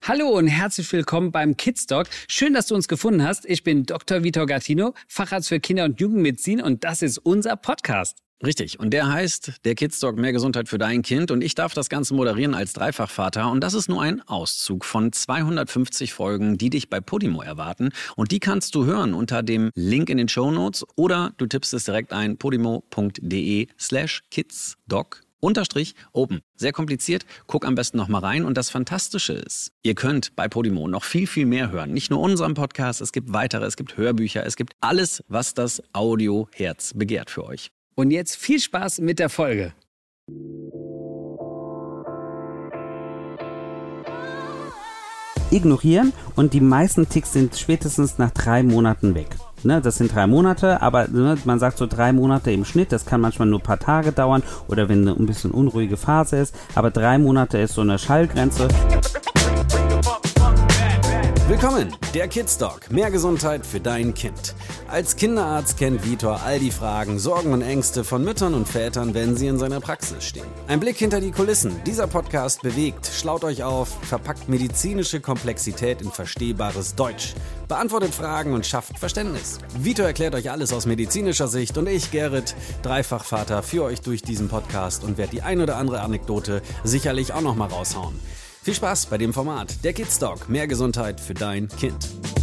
Hallo und herzlich willkommen beim Kids Doc. Schön, dass du uns gefunden hast. Ich bin Dr. Vitor Gattino, Facharzt für Kinder- und Jugendmedizin und das ist unser Podcast. Richtig. Und der heißt der Kids Doc Mehr Gesundheit für dein Kind. Und ich darf das Ganze moderieren als Dreifachvater. Und das ist nur ein Auszug von 250 Folgen, die dich bei Podimo erwarten. Und die kannst du hören unter dem Link in den Shownotes oder du tippst es direkt ein, podimo.de/kidsdoc_open. Sehr kompliziert, guck am besten noch mal rein. Und das Fantastische ist, ihr könnt bei Podimo noch viel, viel mehr hören. Nicht nur unseren Podcast, es gibt weitere, es gibt Hörbücher, es gibt alles, was das Audioherz begehrt für euch. Und jetzt viel Spaß mit der Folge. Ignorieren und die meisten Ticks sind spätestens nach 3 Monaten weg. Ne, das sind 3 Monate, aber man sagt so 3 Monate im Schnitt, das kann manchmal nur ein paar Tage dauern oder wenn eine ein bisschen unruhige Phase ist, aber 3 Monate ist so eine Schallgrenze. Willkommen, der Kids Doc. Mehr Gesundheit für dein Kind. Als Kinderarzt kennt Vitor all die Fragen, Sorgen und Ängste von Müttern und Vätern, wenn sie in seiner Praxis stehen. Ein Blick hinter die Kulissen. Dieser Podcast bewegt, schlaut euch auf, verpackt medizinische Komplexität in verstehbares Deutsch, beantwortet Fragen und schafft Verständnis. Vitor erklärt euch alles aus medizinischer Sicht und ich, Gerrit, Dreifachvater, führe euch durch diesen Podcast und werde die ein oder andere Anekdote sicherlich auch noch mal raushauen. Viel Spaß bei dem Format. Der Kids Doc. Mehr Gesundheit für dein Kind.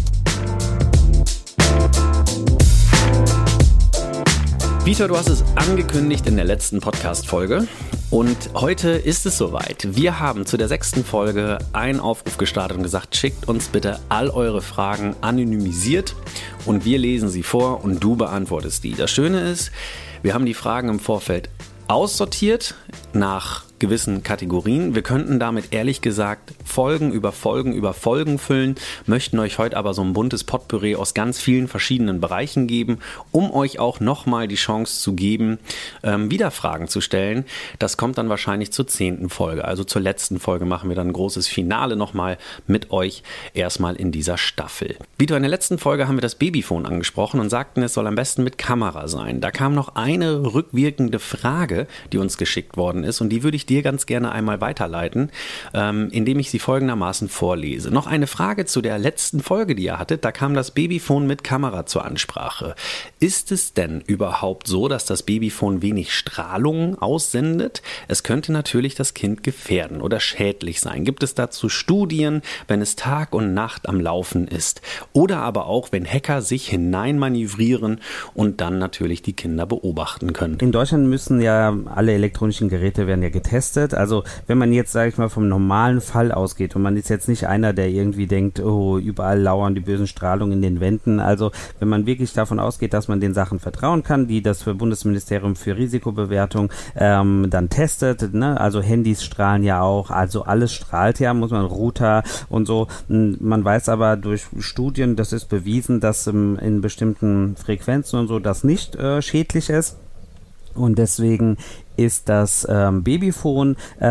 Vitor, du hast es angekündigt in der letzten Podcast-Folge und heute ist es soweit. Wir haben zu der 6. Folge einen Aufruf gestartet und gesagt, schickt uns bitte all eure Fragen anonymisiert und wir lesen sie vor und du beantwortest die. Das Schöne ist, wir haben die Fragen im Vorfeld aussortiert nach gewissen Kategorien. Wir könnten damit ehrlich gesagt Folgen über Folgen füllen, möchten euch heute aber so ein buntes Potpourri aus ganz vielen verschiedenen Bereichen geben, um euch auch nochmal die Chance zu geben, wieder Fragen zu stellen. Das kommt dann wahrscheinlich zur 10. Folge, also zur letzten Folge machen wir dann ein großes Finale nochmal mit euch erstmal in dieser Staffel. Vitor, in der letzten Folge haben wir das Babyphone angesprochen und sagten, es soll am besten mit Kamera sein. Da kam noch eine rückwirkende Frage, die uns geschickt worden ist und die würde ich dir ganz gerne einmal weiterleiten, indem ich sie folgendermaßen vorlese. Noch eine Frage zu der letzten Folge, die ihr hattet. Da kam das Babyphone mit Kamera zur Ansprache. Ist es denn überhaupt so, dass das Babyphone wenig Strahlung aussendet? Es könnte natürlich das Kind gefährden oder schädlich sein. Gibt es dazu Studien, wenn es Tag und Nacht am Laufen ist? Oder aber auch, wenn Hacker sich hineinmanövrieren und dann natürlich die Kinder beobachten können? In Deutschland müssen ja alle elektronischen Geräte werden ja getestet. Also wenn man jetzt, sage ich mal, vom normalen Fall ausgeht und man ist jetzt nicht einer, der irgendwie denkt, oh, überall lauern die bösen Strahlungen in den Wänden. Also wenn man wirklich davon ausgeht, dass man den Sachen vertrauen kann, die das Bundesministerium für Risikobewertung dann testet, ne? Also Handys strahlen ja auch, also alles strahlt ja, muss man Router und so. Man weiß aber durch Studien, das ist bewiesen, dass in bestimmten Frequenzen und so das nicht schädlich ist. Und deswegen ist das Babyphone,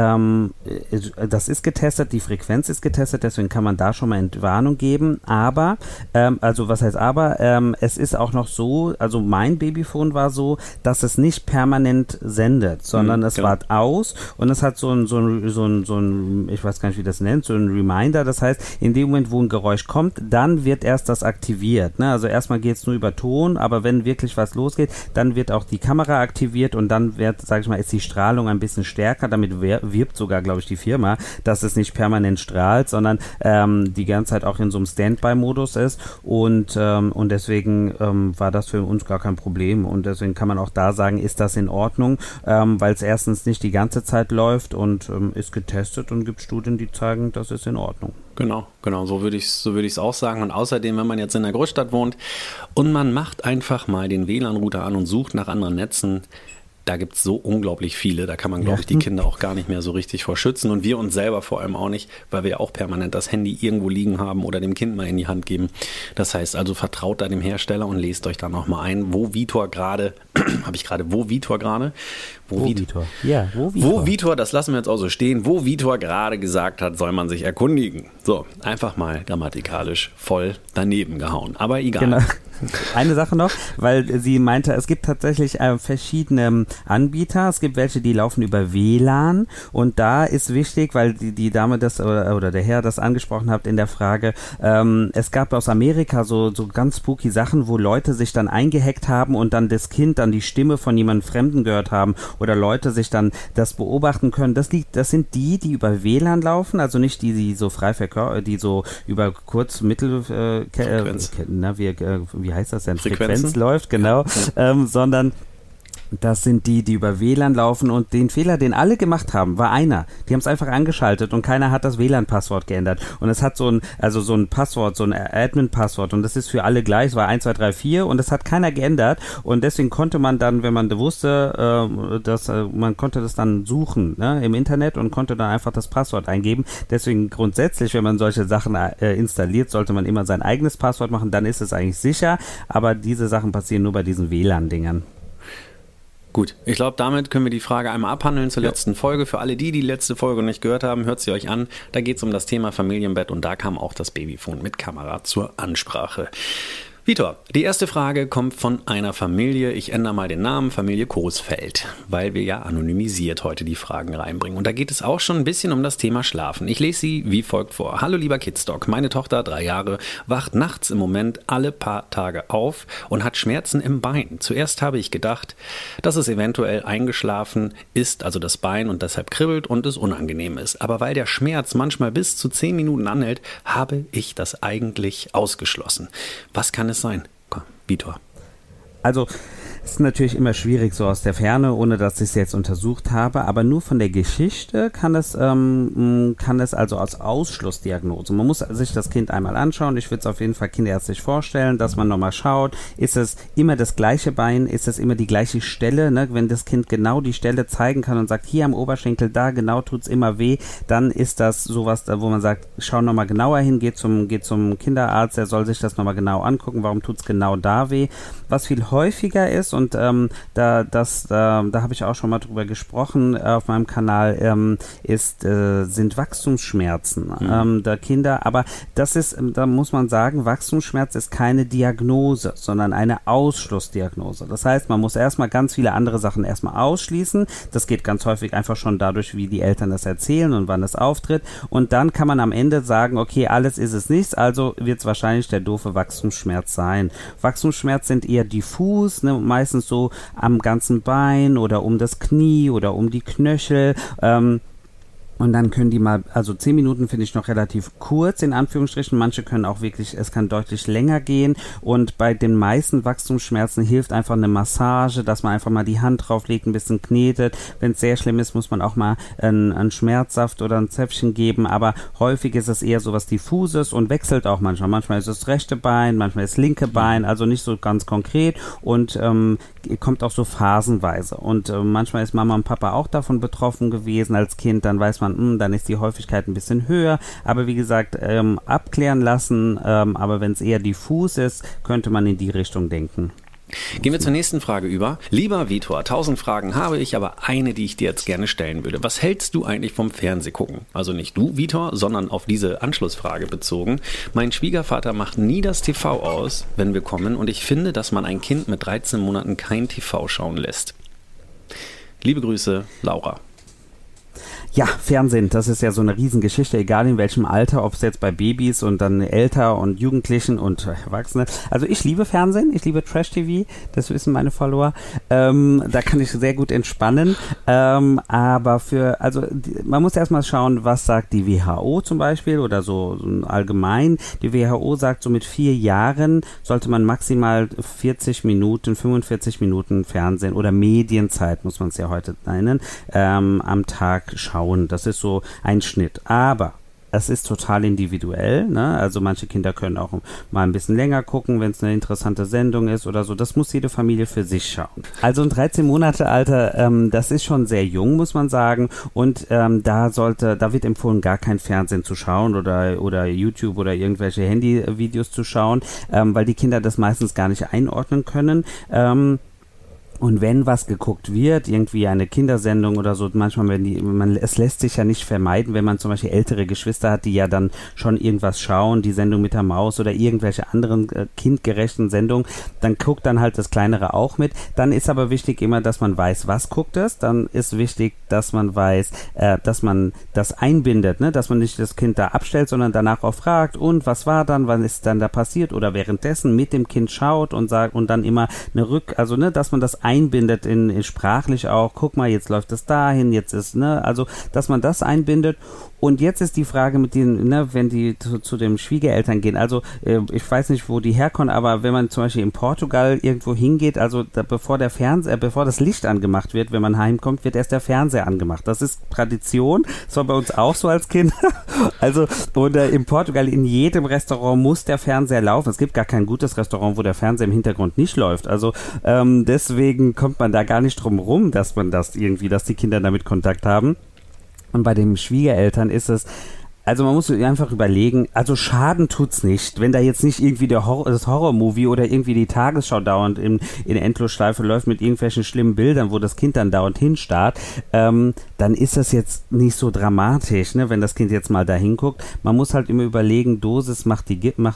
das ist getestet, die Frequenz ist getestet, deswegen kann man da schon mal Entwarnung geben, aber, es ist auch noch so, also mein Babyphone war so, dass es nicht permanent sendet, sondern es war aus und es hat so ein, ich weiß gar nicht, wie das nennt, so ein Reminder, das heißt, in dem Moment, wo ein Geräusch kommt, dann wird erst das aktiviert, ne? Also erstmal geht es nur über Ton, aber wenn wirklich was losgeht, dann wird auch die Kamera aktiviert und dann wird, sag ich mal, ist die Strahlung ein bisschen stärker, damit wirbt sogar, glaube ich, die Firma, dass es nicht permanent strahlt, sondern die ganze Zeit auch in so einem Standby-Modus ist und deswegen war das für uns gar kein Problem und deswegen kann man auch da sagen, ist das in Ordnung, weil es erstens nicht die ganze Zeit läuft und ist getestet und gibt Studien, die zeigen, das ist in Ordnung. Genau, so würde ich es auch sagen. Und außerdem, wenn man jetzt in der Großstadt wohnt und man macht einfach mal den WLAN-Router an und sucht nach anderen Netzen, da gibt es so unglaublich viele, da kann man, glaube ich, die Kinder auch gar nicht mehr so richtig vor schützen und wir uns selber vor allem auch nicht, weil wir ja auch permanent das Handy irgendwo liegen haben oder dem Kind mal in die Hand geben. Das heißt also, vertraut da dem Hersteller und lest euch da nochmal ein, wo Vitor gerade, wo Vitor, das lassen wir jetzt auch so stehen, wo Vitor gerade gesagt hat, soll man sich erkundigen. So, einfach mal grammatikalisch voll daneben gehauen, aber egal. Genau. Eine Sache noch, weil sie meinte, es gibt tatsächlich verschiedene Anbieter. Es gibt welche, die laufen über WLAN und da ist wichtig, weil die Dame das oder der Herr das angesprochen hat in der Frage, es gab aus Amerika so ganz spooky Sachen, wo Leute sich dann eingehackt haben und dann das Kind dann die Stimme von jemandem Fremden gehört haben oder Leute sich dann das beobachten können. Das sind die über WLAN laufen, also nicht die so frei die so über wie heißt das denn? Frequenz läuft, genau, sondern das sind die über WLAN laufen und den Fehler, den alle gemacht haben, war einer. Die haben es einfach angeschaltet und keiner hat das WLAN-Passwort geändert. Und es hat so ein Passwort, so ein Admin-Passwort und das ist für alle gleich, es war 1, 2, 3, 4 und das hat keiner geändert und deswegen konnte man dann, wenn man wusste, man konnte das dann suchen, ne, im Internet und konnte dann einfach das Passwort eingeben. Deswegen grundsätzlich, wenn man solche Sachen installiert, sollte man immer sein eigenes Passwort machen, dann ist es eigentlich sicher, aber diese Sachen passieren nur bei diesen WLAN-Dingern. Gut, ich glaube, damit können wir die Frage einmal abhandeln zur letzten Folge. Für alle, die letzte Folge nicht gehört haben, hört sie euch an. Da geht es um das Thema Familienbett und da kam auch das Babyphone mit Kamera zur Ansprache. Vitor, die erste Frage kommt von einer Familie, ich ändere mal den Namen, Familie Coesfeld, weil wir ja anonymisiert heute die Fragen reinbringen. Und da geht es auch schon ein bisschen um das Thema Schlafen. Ich lese sie wie folgt vor. Hallo lieber Kidsdoc, meine Tochter, 3 Jahre, wacht nachts im Moment alle paar Tage auf und hat Schmerzen im Bein. Zuerst habe ich gedacht, dass es eventuell eingeschlafen ist, also das Bein und deshalb kribbelt und es unangenehm ist. Aber weil der Schmerz manchmal bis zu 10 Minuten anhält, habe ich das eigentlich ausgeschlossen. Was kann es sein? Komm, Vitor. Also, es ist natürlich immer schwierig so aus der Ferne, ohne dass ich es jetzt untersucht habe, aber nur von der Geschichte kann es also als Ausschlussdiagnose. Man muss sich das Kind einmal anschauen. Ich würde es auf jeden Fall kinderärztlich vorstellen, dass man nochmal schaut, ist es immer das gleiche Bein, ist es immer die gleiche Stelle, ne? Wenn das Kind genau die Stelle zeigen kann und sagt, hier am Oberschenkel, da genau tut's immer weh, dann ist das sowas, wo man sagt, schau nochmal genauer hin, geht zum Kinderarzt, der soll sich das nochmal genau angucken, warum tut's genau da weh. Was viel häufiger ist, und da habe ich auch schon mal drüber gesprochen auf meinem Kanal, sind Wachstumsschmerzen der Kinder. Aber da muss man sagen, Wachstumsschmerz ist keine Diagnose, sondern eine Ausschlussdiagnose. Das heißt, man muss erstmal ganz viele andere Sachen erstmal ausschließen. Das geht ganz häufig einfach schon dadurch, wie die Eltern das erzählen und wann es auftritt. Und dann kann man am Ende sagen, okay, alles ist es nichts, also wird es wahrscheinlich der doofe Wachstumsschmerz sein. Wachstumsschmerz sind eher diffus, ne, meistens so am ganzen Bein oder um das Knie oder um die Knöchel. Und dann können die mal, also 10 Minuten finde ich noch relativ kurz, in Anführungsstrichen. Manche können auch wirklich, es kann deutlich länger gehen. Und bei den meisten Wachstumsschmerzen hilft einfach eine Massage, dass man einfach mal die Hand drauflegt, ein bisschen knetet. Wenn es sehr schlimm ist, muss man auch mal einen Schmerzsaft oder ein Zäpfchen geben. Aber häufig ist es eher so was Diffuses und wechselt auch manchmal. Manchmal ist es das rechte Bein, manchmal ist das linke Bein, also nicht so ganz konkret und kommt auch so phasenweise. Und manchmal ist Mama und Papa auch davon betroffen gewesen als Kind. Dann weiß man, dann ist die Häufigkeit ein bisschen höher, aber wie gesagt, abklären lassen, aber wenn es eher diffus ist, könnte man in die Richtung denken. Gehen wir zur nächsten Frage über. Lieber Vitor, 1000 Fragen habe ich, aber eine, die ich dir jetzt gerne stellen würde. Was hältst du eigentlich vom Fernsehgucken? Also nicht du, Vitor, sondern auf diese Anschlussfrage bezogen. Mein Schwiegervater macht nie das TV aus, wenn wir kommen, und ich finde, dass man ein Kind mit 13 Monaten kein TV schauen lässt. Liebe Grüße, Laura. Ja, Fernsehen, das ist ja so eine Riesengeschichte, egal in welchem Alter, ob es jetzt bei Babys und dann älter und Jugendlichen und Erwachsene. Also ich liebe Fernsehen, ich liebe Trash-TV, das wissen meine Follower. Da kann ich sehr gut entspannen. Aber man muss erstmal schauen, was sagt die WHO zum Beispiel oder so allgemein. Die WHO sagt, so mit 4 Jahren sollte man maximal 45 Minuten Fernsehen oder Medienzeit, muss man es ja heute nennen, am Tag schauen. Das ist so ein Schnitt. Aber es ist total individuell, ne? Also manche Kinder können auch mal ein bisschen länger gucken, wenn es eine interessante Sendung ist oder so. Das muss jede Familie für sich schauen. Also ein 13 Monate Alter, das ist schon sehr jung, muss man sagen. Und da wird empfohlen, gar kein Fernsehen zu schauen oder YouTube oder irgendwelche Handyvideos zu schauen, weil die Kinder das meistens gar nicht einordnen können. Und wenn was geguckt wird, irgendwie eine Kindersendung oder so, manchmal, es lässt sich ja nicht vermeiden, wenn man zum Beispiel ältere Geschwister hat, die ja dann schon irgendwas schauen, die Sendung mit der Maus oder irgendwelche anderen kindgerechten Sendungen, dann guckt dann halt das Kleinere auch mit. Dann ist aber wichtig immer, dass man weiß, was guckt es. Dann ist wichtig, dass man weiß, dass man das einbindet, ne? Dass man nicht das Kind da abstellt, sondern danach auch fragt, und was war dann, was ist dann da passiert, oder währenddessen mit dem Kind schaut und sagt und dann immer also dass man das einbindet in sprachlich auch, guck mal, jetzt läuft es dahin, jetzt ist, also, dass man das einbindet. Und jetzt ist die Frage mit denen, wenn die zu den Schwiegereltern gehen, also ich weiß nicht, wo die herkommen, aber wenn man zum Beispiel in Portugal irgendwo hingeht, also bevor das Licht angemacht wird, wenn man heimkommt, wird erst der Fernseher angemacht. Das ist Tradition, das war bei uns auch so als Kind. Also, oder in Portugal, in jedem Restaurant muss der Fernseher laufen. Es gibt gar kein gutes Restaurant, wo der Fernseher im Hintergrund nicht läuft. Also deswegen kommt man da gar nicht drum rum, dass die Kinder damit Kontakt haben. Und bei den Schwiegereltern ist es, also man muss einfach überlegen, also Schaden tut's nicht, wenn da jetzt nicht irgendwie das Horror-Movie oder irgendwie die Tagesschau dauernd in Endlosschleife läuft mit irgendwelchen schlimmen Bildern, wo das Kind dann dauernd hinstarrt, dann ist das jetzt nicht so dramatisch, ne, wenn das Kind jetzt mal da hinguckt. Man muss halt immer überlegen, Dosis macht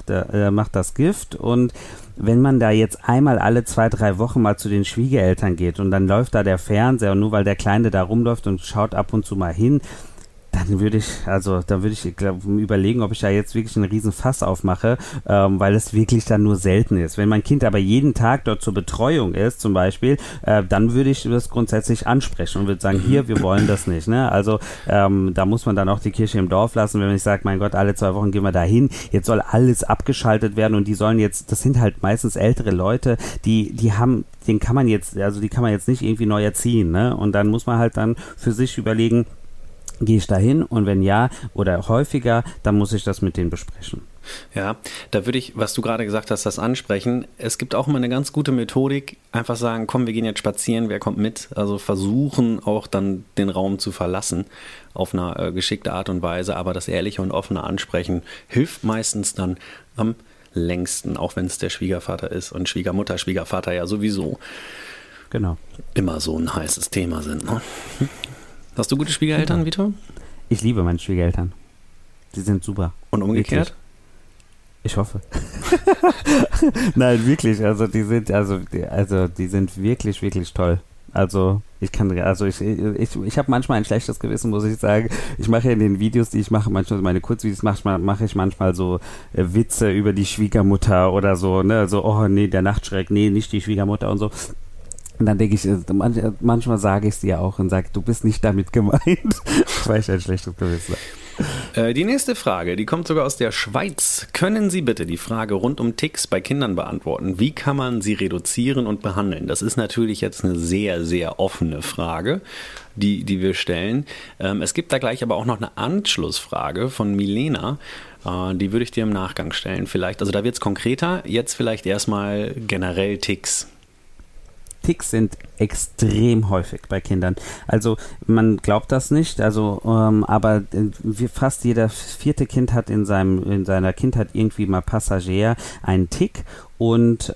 das Gift, und wenn man da jetzt einmal alle 2-3 Wochen mal zu den Schwiegereltern geht und dann läuft da der Fernseher, und nur weil der Kleine da rumläuft und schaut ab und zu mal hin, dann würde ich überlegen, ob ich da jetzt wirklich einen riesen Fass aufmache, weil es wirklich dann nur selten ist. Wenn mein Kind aber jeden Tag dort zur Betreuung ist, zum Beispiel, dann würde ich das grundsätzlich ansprechen und würde sagen, hier, wir wollen das nicht. Ne? Also da muss man dann auch die Kirche im Dorf lassen, wenn ich sage, mein Gott, alle 2 Wochen gehen wir da hin, jetzt soll alles abgeschaltet werden, und die sollen jetzt, das sind halt meistens ältere Leute, die kann man jetzt nicht irgendwie neu erziehen. Ne? Und dann muss man halt dann für sich überlegen, gehe ich da hin, und wenn ja oder häufiger, dann muss ich das mit denen besprechen. Ja, da würde ich, was du gerade gesagt hast, das ansprechen. Es gibt auch immer eine ganz gute Methodik, einfach sagen, komm, wir gehen jetzt spazieren, wer kommt mit? Also versuchen auch dann den Raum zu verlassen auf eine geschickte Art und Weise, aber das ehrliche und offene Ansprechen hilft meistens dann am längsten, auch wenn es der Schwiegervater ist und Schwiegermutter, Schwiegervater ja sowieso genau immer so ein heißes Thema sind. Ne? Hast du gute Schwiegereltern, Vitor? Ich liebe meine Schwiegereltern. Die sind super. Und umgekehrt? Wirklich. Ich hoffe. Nein, wirklich. Also die sind wirklich, wirklich toll. Also ich habe manchmal ein schlechtes Gewissen, muss ich sagen. Ich mache ja in den Videos, die ich mache, manchmal meine Kurzvideos, mache ich manchmal so Witze über die Schwiegermutter oder so, ne? So, oh nee, der Nachtschreck, nee, nicht die Schwiegermutter und so. Und dann denke ich, manchmal sage ich es dir auch und sage, du bist nicht damit gemeint, weil ich ein schlechtes Gewissen habe. Die nächste Frage, die kommt sogar aus der Schweiz. Können Sie bitte die Frage rund um Ticks bei Kindern beantworten? Wie kann man sie reduzieren und behandeln? Das ist natürlich jetzt eine sehr, sehr offene Frage, die wir stellen. Es gibt da gleich aber auch noch eine Anschlussfrage von Milena. Die würde ich dir im Nachgang stellen vielleicht. Also da wird es konkreter. Jetzt vielleicht erstmal generell Ticks. Ticks sind extrem häufig bei Kindern. Also man glaubt das nicht, aber fast jeder 4. Kind hat in seiner Kindheit irgendwie mal Passagier einen Tick. Und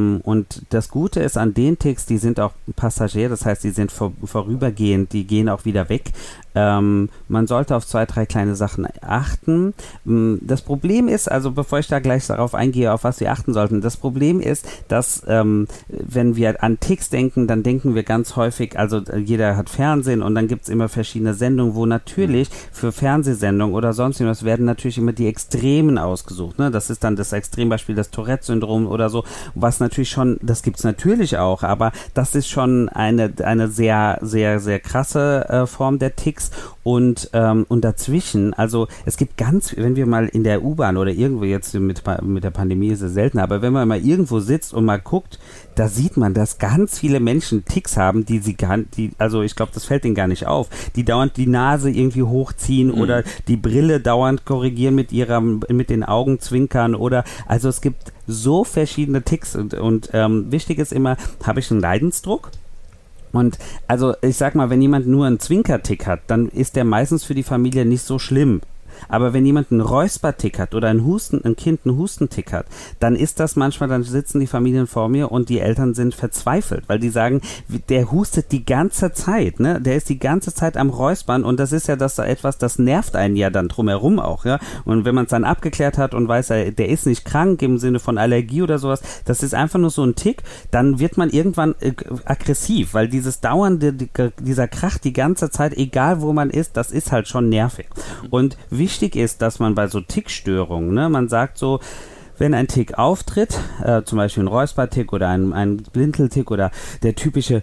das Gute ist an den Ticks, die sind auch Passagier, das heißt, die sind vorübergehend, die gehen auch wieder weg. Man sollte auf 2-3 kleine Sachen achten. Das Problem ist, also bevor ich da gleich darauf eingehe, auf was wir achten sollten, das Problem ist, dass wenn wir an Ticks denken, dann denken wir ganz häufig, also jeder hat Fernsehen und dann gibt es immer verschiedene Sendungen, wo natürlich für Fernsehsendungen oder sonst irgendwas werden natürlich immer die Extremen ausgesucht. Ne? Das ist dann das Extrembeispiel, das Tourette-Syndrom oder so, was natürlich schon, das gibt es natürlich auch, aber das ist schon eine sehr, sehr, sehr krasse Form der Ticks. Und dazwischen, also es gibt wenn wir mal in der U-Bahn oder irgendwo jetzt mit der Pandemie ist es selten, aber wenn man mal irgendwo sitzt und mal guckt, da sieht man, dass ganz viele Menschen Ticks haben, also ich glaube, das fällt denen gar nicht auf, die dauernd die Nase irgendwie hochziehen oder die Brille dauernd korrigieren mit den Augen zwinkern also es gibt so verschiedene Ticks und wichtig ist immer, habe ich einen Leidensdruck? Und also ich sag mal, wenn jemand nur einen Zwinkertick hat, dann ist der meistens für die Familie nicht so schlimm. Aber wenn jemand einen Räuspertick hat oder ein Kind einen Hustentick hat, dann ist das manchmal, dann sitzen die Familien vor mir und die Eltern sind verzweifelt, weil die sagen, der hustet die ganze Zeit, ne? Der ist die ganze Zeit am Räuspern und das ist ja das nervt einen ja dann drumherum auch, ja. Und wenn man es dann abgeklärt hat und weiß, der ist nicht krank im Sinne von Allergie oder sowas, das ist einfach nur so ein Tick, dann wird man irgendwann aggressiv, weil dieses dauernde, dieser Krach die ganze Zeit, egal wo man ist, das ist halt schon nervig. Und wichtig ist, dass man bei so Tickstörungen, ne, man sagt so, wenn ein Tick auftritt, zum Beispiel ein Räuspertick oder ein Blinzeltick oder der typische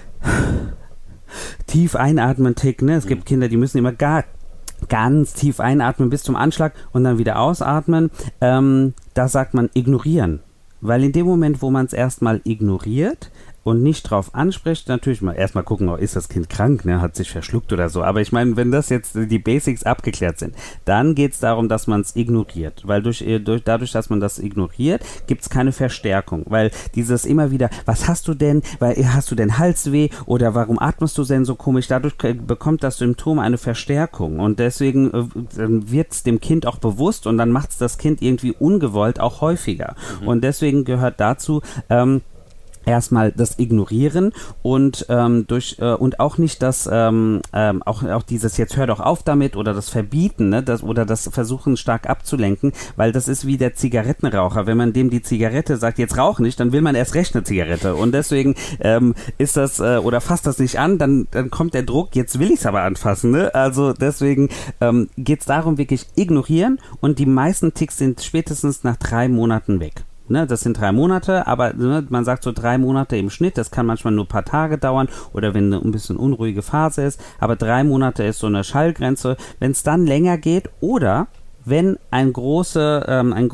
tief einatmen Tick, ne, es gibt Kinder, die müssen immer ganz tief einatmen bis zum Anschlag und dann wieder ausatmen, da sagt man ignorieren. Weil in dem Moment, wo man es erstmal ignoriert und nicht drauf anspricht, natürlich mal erstmal gucken, ist das Kind krank, ne, hat sich verschluckt oder so. Aber ich meine, wenn das jetzt die Basics abgeklärt sind, dann geht es darum, dass man es ignoriert. Weil dadurch, dass man das ignoriert, gibt es keine Verstärkung. Weil dieses immer wieder, was hast du denn? Hast du denn Halsweh? Oder warum atmest du denn so komisch? Dadurch bekommt das Symptom eine Verstärkung. Und deswegen wird es dem Kind auch bewusst und dann macht es das Kind irgendwie ungewollt auch häufiger. Und deswegen gehört dazu, erstmal das Ignorieren und und auch nicht das auch dieses jetzt hör doch auf damit oder das Verbieten, ne, oder das Versuchen stark abzulenken, weil das ist wie der Zigarettenraucher. Wenn man dem die Zigarette sagt, jetzt rauch nicht, dann will man erst recht eine Zigarette und deswegen ist das oder fasst das nicht an, dann kommt der Druck, jetzt will ich es aber anfassen, ne? Also deswegen geht es darum, wirklich ignorieren und die meisten Ticks sind spätestens nach 3 Monaten weg. Ne, das sind 3 Monate, aber ne, man sagt so 3 Monate im Schnitt, das kann manchmal nur ein paar Tage dauern oder wenn eine ein bisschen unruhige Phase ist, aber 3 Monate ist so eine Schallgrenze. Wenn es dann länger geht oder wenn ein großer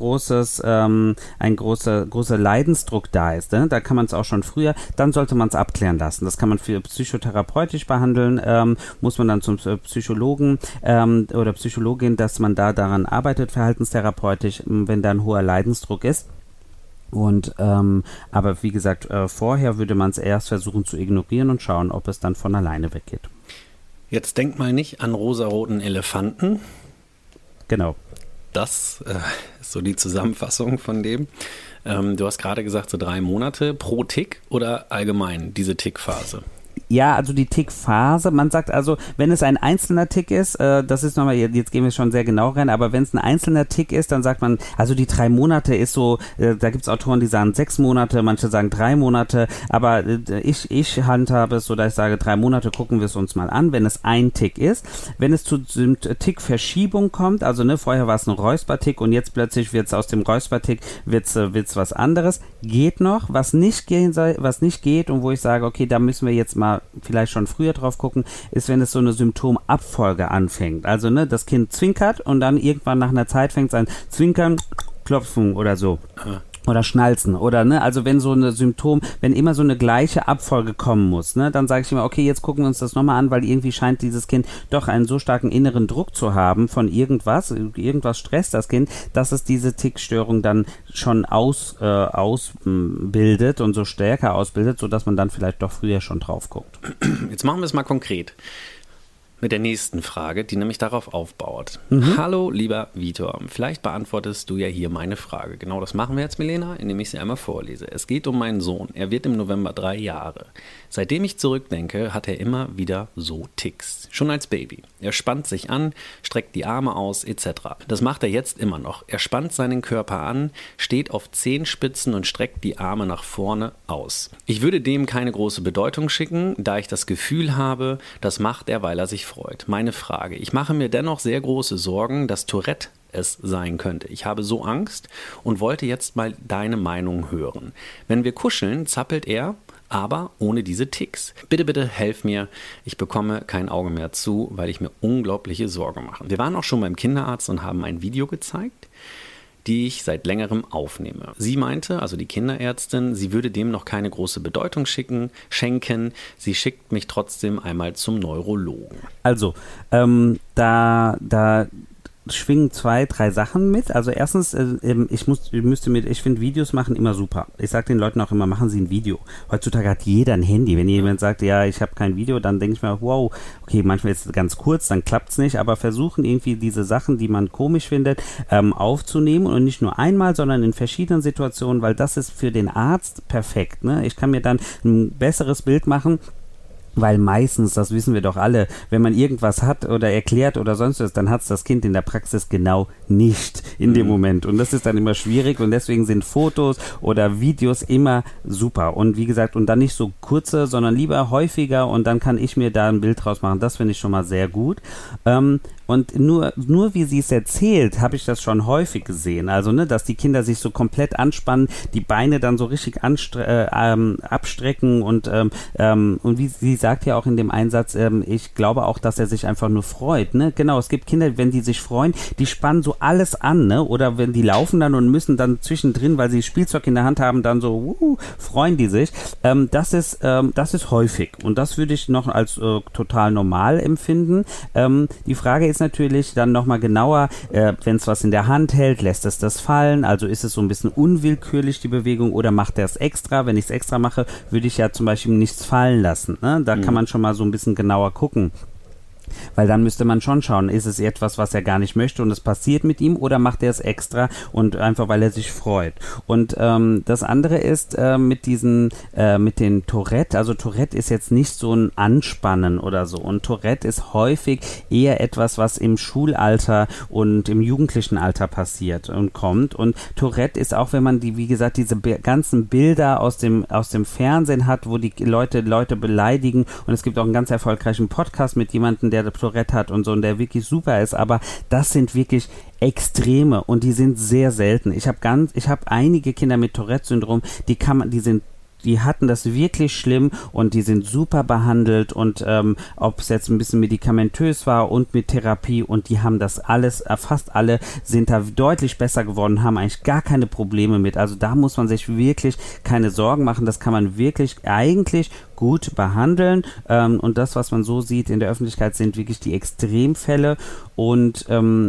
Leidensdruck da ist, ne? Da kann man es auch schon früher, dann sollte man es abklären lassen. Das kann man psychotherapeutisch behandeln, muss man dann zum Psychologen oder Psychologin, dass man da daran arbeitet, verhaltenstherapeutisch, wenn da ein hoher Leidensdruck ist. Und aber wie gesagt, vorher würde man es erst versuchen zu ignorieren und schauen, ob es dann von alleine weggeht. Jetzt denk mal nicht an rosaroten Elefanten. Genau. Das ist so die Zusammenfassung von dem. Du hast gerade gesagt, so 3 Monate pro Tick oder allgemein diese Tickphase? Ja, also die Tickphase, man sagt also, wenn es ein einzelner Tick ist, das ist nochmal, jetzt gehen wir schon sehr genau rein, aber wenn es ein einzelner Tick ist, dann sagt man, also die 3 Monate ist so, da gibt es Autoren, die sagen 6 Monate, manche sagen 3 Monate, aber ich handhabe es so, dass ich sage, 3 Monate gucken wir es uns mal an, wenn es ein Tick ist. Wenn es zu Tickverschiebung kommt, also ne, vorher war es ein Räuspertick und jetzt plötzlich wird es aus dem Räuspertick, wird's was anderes, geht noch, was nicht geht und wo ich sage, okay, da müssen wir jetzt mal vielleicht schon früher drauf gucken, ist, wenn es so eine Symptomabfolge anfängt. Also ne, das Kind zwinkert und dann irgendwann nach einer Zeit fängt es an zwinkern, klopfen oder so. Oder schnalzen oder ne, also wenn so eine wenn immer so eine gleiche Abfolge kommen muss, ne, dann sage ich immer, okay, jetzt gucken wir uns das nochmal an, weil irgendwie scheint dieses Kind doch einen so starken inneren Druck zu haben von irgendwas stresst das Kind, dass es diese Tickstörung dann schon ausbildet und so stärker ausbildet, sodass man dann vielleicht doch früher schon drauf guckt. Jetzt machen wir es mal konkret. Mit der nächsten Frage, die nämlich darauf aufbaut. Hallo, lieber Vitor, vielleicht beantwortest du ja hier meine Frage. Genau das machen wir jetzt, Milena, indem ich sie einmal vorlese. Es geht um meinen Sohn. Er wird im November 3 Jahre. Seitdem ich zurückdenke, hat er immer wieder so Ticks. Schon als Baby. Er spannt sich an, streckt die Arme aus, etc. Das macht er jetzt immer noch. Er spannt seinen Körper an, steht auf Zehenspitzen und streckt die Arme nach vorne aus. Ich würde dem keine große Bedeutung schicken, da ich das Gefühl habe, das macht er, weil er sich freut. Meine Frage. Ich mache mir dennoch sehr große Sorgen, dass Tourette es sein könnte. Ich habe so Angst und wollte jetzt mal deine Meinung hören. Wenn wir kuscheln, zappelt er, aber ohne diese Ticks. Bitte, bitte helf mir. Ich bekomme kein Auge mehr zu, weil ich mir unglaubliche Sorgen mache. Wir waren auch schon beim Kinderarzt und haben ein Video gezeigt, die ich seit längerem aufnehme. Sie meinte, also die Kinderärztin, sie würde dem noch keine große Bedeutung schenken. Sie schickt mich trotzdem einmal zum Neurologen. Also, da schwingen 2, 3 Sachen mit. Also erstens, ich finde Videos machen immer super. Ich sage den Leuten auch immer, machen Sie ein Video. Heutzutage hat jeder ein Handy. Wenn jemand sagt, ja, ich habe kein Video, dann denke ich mir, wow, okay, manchmal ist es ganz kurz, dann klappt es nicht, aber versuchen irgendwie diese Sachen, die man komisch findet, aufzunehmen und nicht nur einmal, sondern in verschiedenen Situationen, weil das ist für den Arzt perfekt. Ne? Ich kann mir dann ein besseres Bild machen, weil meistens, das wissen wir doch alle, wenn man irgendwas hat oder erklärt oder sonst was, dann hat es das Kind in der Praxis genau nicht in dem Moment. Und das ist dann immer schwierig und deswegen sind Fotos oder Videos immer super. Und wie gesagt, und dann nicht so kurze, sondern lieber häufiger und dann kann ich mir da ein Bild draus machen. Das finde ich schon mal sehr gut. Und nur wie sie es erzählt, habe ich das schon häufig gesehen. Also, ne, dass die Kinder sich so komplett anspannen, die Beine dann so richtig abstrecken und wie sie sagt ja auch in dem Einsatz, ich glaube auch, dass er sich einfach nur freut. Ne? Genau, es gibt Kinder, wenn die sich freuen, die spannen so alles an, ne? Oder wenn die laufen dann und müssen dann zwischendrin, weil sie Spielzeug in der Hand haben, dann so freuen die sich. Das ist häufig und das würde ich noch als total normal empfinden. Die Frage ist natürlich dann nochmal genauer, wenn es was in der Hand hält, lässt es das fallen, also ist es so ein bisschen unwillkürlich die Bewegung oder macht er es extra? Wenn ich es extra mache, würde ich ja zum Beispiel nichts fallen lassen. Ne? Da kann man schon mal so ein bisschen genauer gucken. Weil dann müsste man schon schauen, ist es etwas, was er gar nicht möchte und es passiert mit ihm oder macht er es extra und einfach, weil er sich freut. Und das andere ist mit den Tourette, also Tourette ist jetzt nicht so ein Anspannen oder so und Tourette ist häufig eher etwas, was im Schulalter und im jugendlichen Alter passiert und kommt und Tourette ist auch, wenn man wie gesagt, diese ganzen Bilder aus dem Fernsehen hat, wo die Leute beleidigen und es gibt auch einen ganz erfolgreichen Podcast mit jemandem, der Tourette hat und so und der wirklich super ist, aber das sind wirklich Extreme und die sind sehr selten. Ich habe einige Kinder mit Tourette-Syndrom, die hatten das wirklich schlimm und die sind super behandelt und ob es jetzt ein bisschen medikamentös war und mit Therapie und die haben das alles, fast alle sind da deutlich besser geworden, haben eigentlich gar keine Probleme mit. Also da muss man sich wirklich keine Sorgen machen, das kann man wirklich eigentlich gut behandeln und das, was man so sieht in der Öffentlichkeit, sind wirklich die Extremfälle und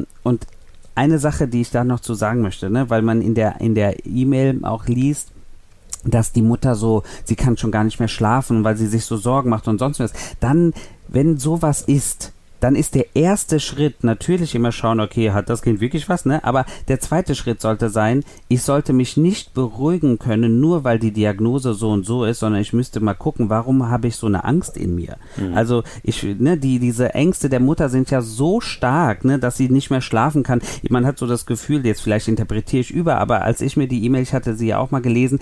eine Sache, die ich da noch zu sagen möchte, ne, weil man in der E-Mail auch liest, dass die Mutter sie kann schon gar nicht mehr schlafen, weil sie sich so Sorgen macht und sonst was. Dann, wenn sowas ist, dann ist der erste Schritt natürlich immer schauen, okay, hat das Kind wirklich was, ne? Aber der zweite Schritt sollte sein, ich sollte mich nicht beruhigen können, nur weil die Diagnose so und so ist, sondern ich müsste mal gucken, warum habe ich so eine Angst in mir? Also diese Ängste der Mutter sind ja so stark, ne, dass sie nicht mehr schlafen kann. Man hat so das Gefühl, jetzt vielleicht interpretiere ich aber als ich mir die E-Mail, ich hatte sie ja auch mal gelesen,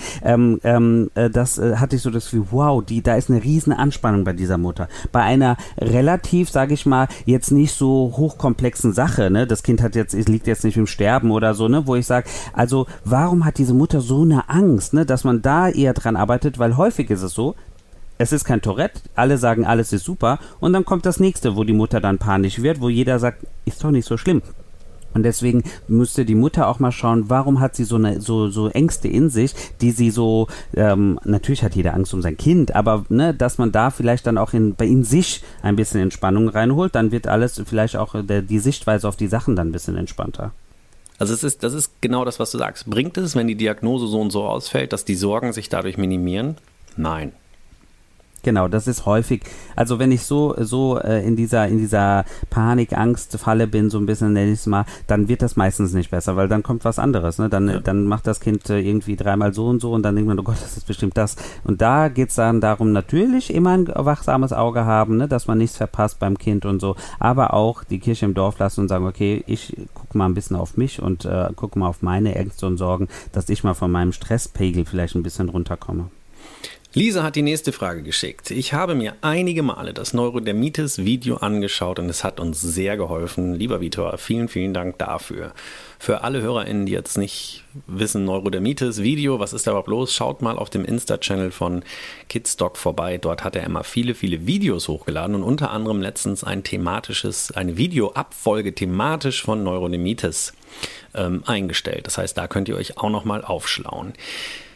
hatte ich so das Gefühl, wow, da ist eine riesen Anspannung bei dieser Mutter. Bei einer relativ, sage ich mal, jetzt nicht so hochkomplexen Sache, ne? Das Kind liegt jetzt nicht im Sterben oder so, ne? Wo ich sage, also warum hat diese Mutter so eine Angst, ne? Dass man da eher dran arbeitet, weil häufig ist es so, es ist kein Tourette, alle sagen, alles ist super und dann kommt das nächste, wo die Mutter dann panisch wird, wo jeder sagt, ist doch nicht so schlimm. Und deswegen müsste die Mutter auch mal schauen, warum hat sie so Ängste in sich, die sie so, natürlich hat jeder Angst um sein Kind, aber ne, dass man da vielleicht dann auch in sich ein bisschen Entspannung reinholt, dann wird alles vielleicht auch die Sichtweise auf die Sachen dann ein bisschen entspannter. Also das ist genau das, was du sagst. Bringt es, wenn die Diagnose so und so ausfällt, dass die Sorgen sich dadurch minimieren? Nein. Genau, das ist häufig, also wenn ich so in dieser Panik-Angst-Falle bin, so ein bisschen nenne ich es mal, dann wird das meistens nicht besser, weil dann kommt was anderes, ne? Dann macht das Kind irgendwie dreimal so und dann denkt man, oh Gott, das ist bestimmt das. Und da geht's dann darum, natürlich immer ein wachsames Auge haben, ne? Dass man nichts verpasst beim Kind und so, aber auch die Kirche im Dorf lassen und sagen, okay, ich gucke mal ein bisschen auf mich und gucke mal auf meine Ängste und Sorgen, dass ich mal von meinem Stresspegel vielleicht ein bisschen runterkomme. Lisa hat die nächste Frage geschickt. Ich habe mir einige Male das Neurodermitis-Video angeschaut und es hat uns sehr geholfen. Lieber Vitor, vielen, vielen Dank dafür. Für alle HörerInnen, die jetzt nicht wissen, Neurodermitis-Video, was ist da überhaupt los? Schaut mal auf dem Insta-Channel von Kidsdoc vorbei. Dort hat er immer viele, viele Videos hochgeladen und unter anderem letztens eine Videoabfolge thematisch von Neurodermitis eingestellt. Das heißt, da könnt ihr euch auch nochmal aufschlauen.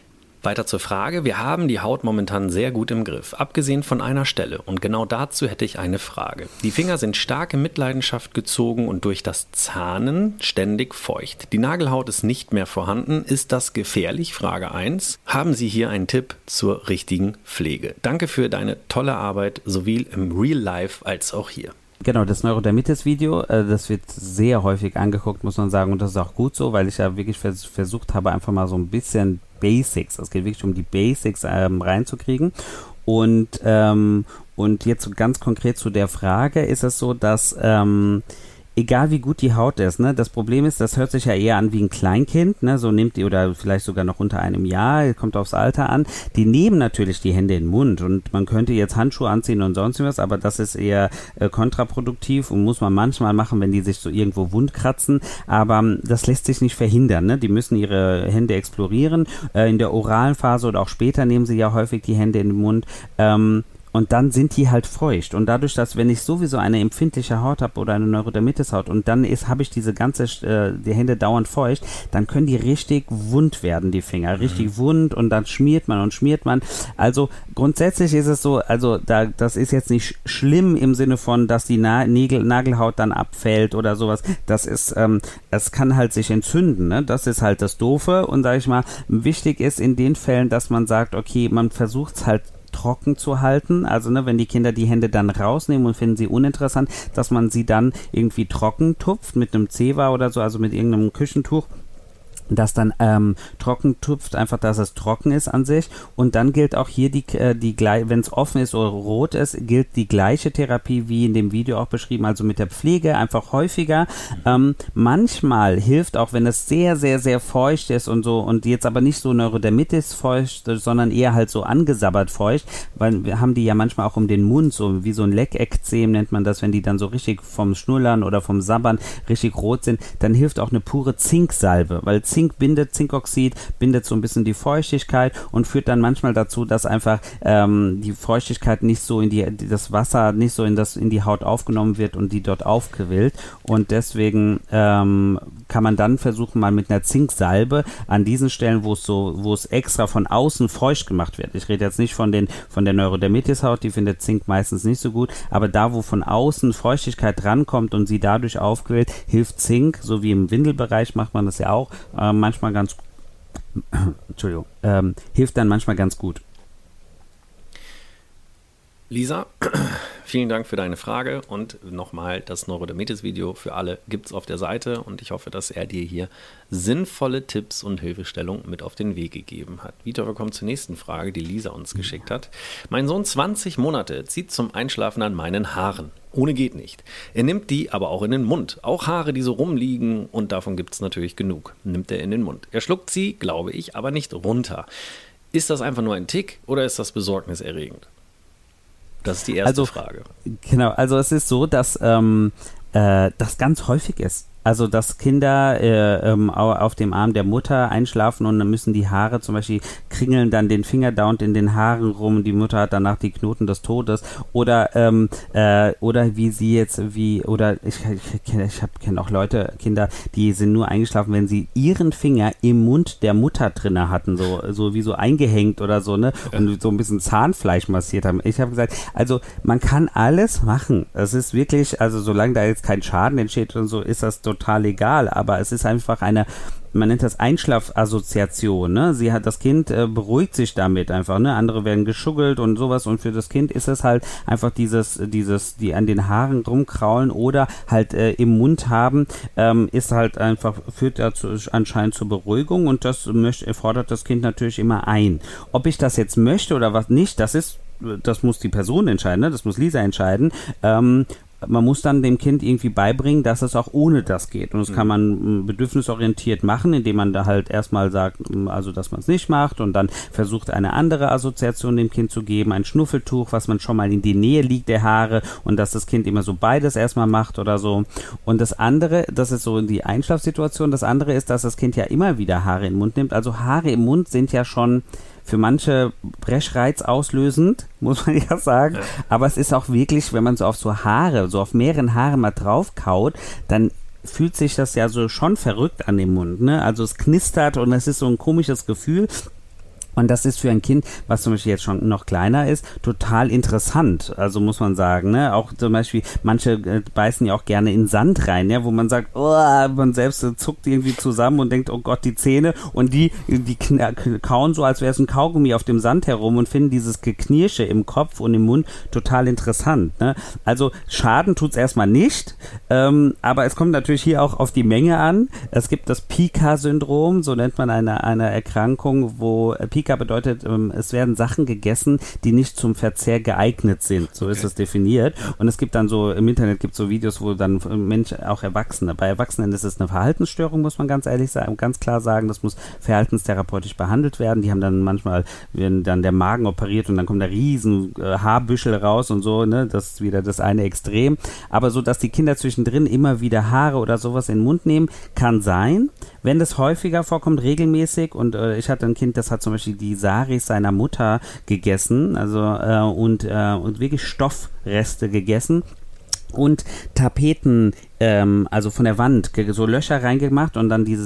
Weiter zur Frage. Wir haben die Haut momentan sehr gut im Griff, abgesehen von einer Stelle. Und genau dazu hätte ich eine Frage. Die Finger sind stark in Mitleidenschaft gezogen und durch das Zahnen ständig feucht. Die Nagelhaut ist nicht mehr vorhanden. Ist das gefährlich? Frage 1. Haben Sie hier einen Tipp zur richtigen Pflege? Danke für deine tolle Arbeit, sowohl im Real Life als auch hier. Genau, das Neurodermitis-Video, das wird sehr häufig angeguckt, muss man sagen, und das ist auch gut so, weil ich ja wirklich versucht habe, einfach mal so ein bisschen Basics, es geht wirklich um die Basics reinzukriegen. Und jetzt ganz konkret zu der Frage ist es so, dass egal wie gut die Haut ist, ne, das Problem ist, das hört sich ja eher an wie ein Kleinkind, ne, so nimmt die, oder vielleicht sogar noch unter einem Jahr, kommt aufs Alter an, die nehmen natürlich die Hände in den Mund und man könnte jetzt Handschuhe anziehen und sonst was, aber das ist eher kontraproduktiv und muss man manchmal machen, wenn die sich so irgendwo wund kratzen, aber das lässt sich nicht verhindern, ne, die müssen ihre Hände explorieren, in der oralen Phase oder auch später nehmen sie ja häufig die Hände in den Mund, und dann sind die halt feucht. Und dadurch, dass wenn ich sowieso eine empfindliche Haut habe oder eine Neurodermitis-Haut und dann habe ich diese die Hände dauernd feucht, dann können die richtig wund werden, die Finger. Richtig wund und dann schmiert man. Also grundsätzlich ist es so, also das ist jetzt nicht schlimm im Sinne von, dass die Nagelhaut dann abfällt oder sowas. Das ist, es kann halt sich entzünden, ne? Das ist halt das Doofe. Und sag ich mal, wichtig ist in den Fällen, dass man sagt, okay, man versucht es halt trocken zu halten, also ne, wenn die Kinder die Hände dann rausnehmen und finden sie uninteressant, dass man sie dann irgendwie trocken tupft mit einem Zewa oder so, also mit irgendeinem Küchentuch, das dann trocken tupft, einfach, dass es trocken ist an sich. Und dann gilt auch hier wenn es offen ist oder rot ist, gilt die gleiche Therapie wie in dem Video auch beschrieben, also mit der Pflege einfach häufiger. Manchmal hilft auch, wenn es sehr, sehr, sehr feucht ist und so und jetzt aber nicht so Neurodermitis feucht, sondern eher halt so angesabbert feucht, weil wir haben die ja manchmal auch um den Mund, so wie so ein Leckekzem nennt man das, wenn die dann so richtig vom Schnullern oder vom Sabbern richtig rot sind, dann hilft auch eine pure Zinksalbe, weil Zinkoxid bindet so ein bisschen die Feuchtigkeit und führt dann manchmal dazu, dass einfach die Feuchtigkeit nicht so das Wasser nicht so in die Haut aufgenommen wird und die dort aufquillt und deswegen kann man dann versuchen, mal mit einer Zinksalbe an diesen Stellen, wo es extra von außen feucht gemacht wird. Ich rede jetzt nicht von der Neurodermitis-Haut, die findet Zink meistens nicht so gut, aber da, wo von außen Feuchtigkeit rankommt und sie dadurch aufquillt, hilft Zink, so wie im Windelbereich macht man das ja auch, manchmal ganz hilft dann manchmal ganz gut. Lisa, vielen Dank für deine Frage und nochmal das Neurodermitis-Video für alle gibt es auf der Seite und ich hoffe, dass er dir hier sinnvolle Tipps und Hilfestellung mit auf den Weg gegeben hat. Vitor, wir kommen zur nächsten Frage, die Lisa uns geschickt hat. Mein Sohn 20 Monate zieht zum Einschlafen an meinen Haaren. Ohne geht nicht. Er nimmt die aber auch in den Mund. Auch Haare, die so rumliegen und davon gibt es natürlich genug, nimmt er in den Mund. Er schluckt sie, glaube ich, aber nicht runter. Ist das einfach nur ein Tick oder ist das besorgniserregend? Das ist die erste Frage. Genau, also es ist so, dass das ganz häufig ist. Also, dass Kinder auf dem Arm der Mutter einschlafen und dann müssen die Haare zum Beispiel kringeln dann den Finger dauernd in den Haaren rum. Die Mutter hat danach die Knoten des Todes. Oder wie sie jetzt, ich kenne auch Kinder, die sind nur eingeschlafen, wenn sie ihren Finger im Mund der Mutter drinne hatten, so wie so eingehängt oder so, ne? Und so ein bisschen Zahnfleisch massiert haben. Ich habe gesagt, also man kann alles machen. Es ist wirklich, also solange da jetzt kein Schaden entsteht und so, ist das total egal, aber es ist einfach man nennt das Einschlafassoziation, ne? Das Kind beruhigt sich damit einfach, ne? Andere werden geschuggelt und sowas und für das Kind ist es halt einfach die an den Haaren rumkraulen oder halt im Mund haben, ist halt einfach, führt dazu anscheinend zur Beruhigung und das fordert das Kind natürlich immer ein. Ob ich das jetzt möchte oder was nicht, das muss die Person entscheiden, ne? Das muss Lisa entscheiden. Man muss dann dem Kind irgendwie beibringen, dass es auch ohne das geht. Und das kann man bedürfnisorientiert machen, indem man da halt erstmal sagt, also dass man es nicht macht und dann versucht, eine andere Assoziation dem Kind zu geben, ein Schnuffeltuch, was man schon mal in die Nähe liegt der Haare und dass das Kind immer so beides erstmal macht oder so. Und das andere, das ist so die Einschlafsituation, das andere ist, dass das Kind ja immer wieder Haare in den Mund nimmt. Also Haare im Mund sind ja schon für manche Brechreiz auslösend, muss man ja sagen. Ja. Aber es ist auch wirklich, wenn man so auf mehreren Haaren mal drauf kaut, dann fühlt sich das ja so schon verrückt an dem Mund, ne? Also es knistert und es ist so ein komisches Gefühl. Und das ist für ein Kind, was zum Beispiel jetzt schon noch kleiner ist, total interessant. Also muss man sagen, ne? Auch zum Beispiel, manche beißen ja auch gerne in Sand rein, ja, wo man sagt, oh, man selbst zuckt irgendwie zusammen und denkt, oh Gott, die Zähne. Und die kauen so, als wäre es ein Kaugummi auf dem Sand herum und finden dieses Geknirsche im Kopf und im Mund total interessant. Ne? Also Schaden tut's erstmal nicht, aber es kommt natürlich hier auch auf die Menge an. Es gibt das Pica-Syndrom, so nennt man eine Erkrankung, wo Pica bedeutet, es werden Sachen gegessen, die nicht zum Verzehr geeignet sind. So ist es definiert. Und es gibt dann so, im Internet gibt es so Videos, wo dann Menschen, auch Erwachsene, bei Erwachsenen ist es eine Verhaltensstörung, muss man ganz ehrlich sagen, ganz klar sagen, das muss verhaltenstherapeutisch behandelt werden. Die haben dann manchmal, werden dann der Magen operiert und dann kommt da riesen Haarbüschel raus und so, ne, das ist wieder das eine Extrem. Aber so, dass die Kinder zwischendrin immer wieder Haare oder sowas in den Mund nehmen, kann sein. Wenn das häufiger vorkommt, regelmäßig, und ich hatte ein Kind, das hat zum Beispiel die Saris seiner Mutter gegessen, also und wirklich Stoffreste gegessen und Tapeten, also von der Wand, so Löcher reingemacht und dann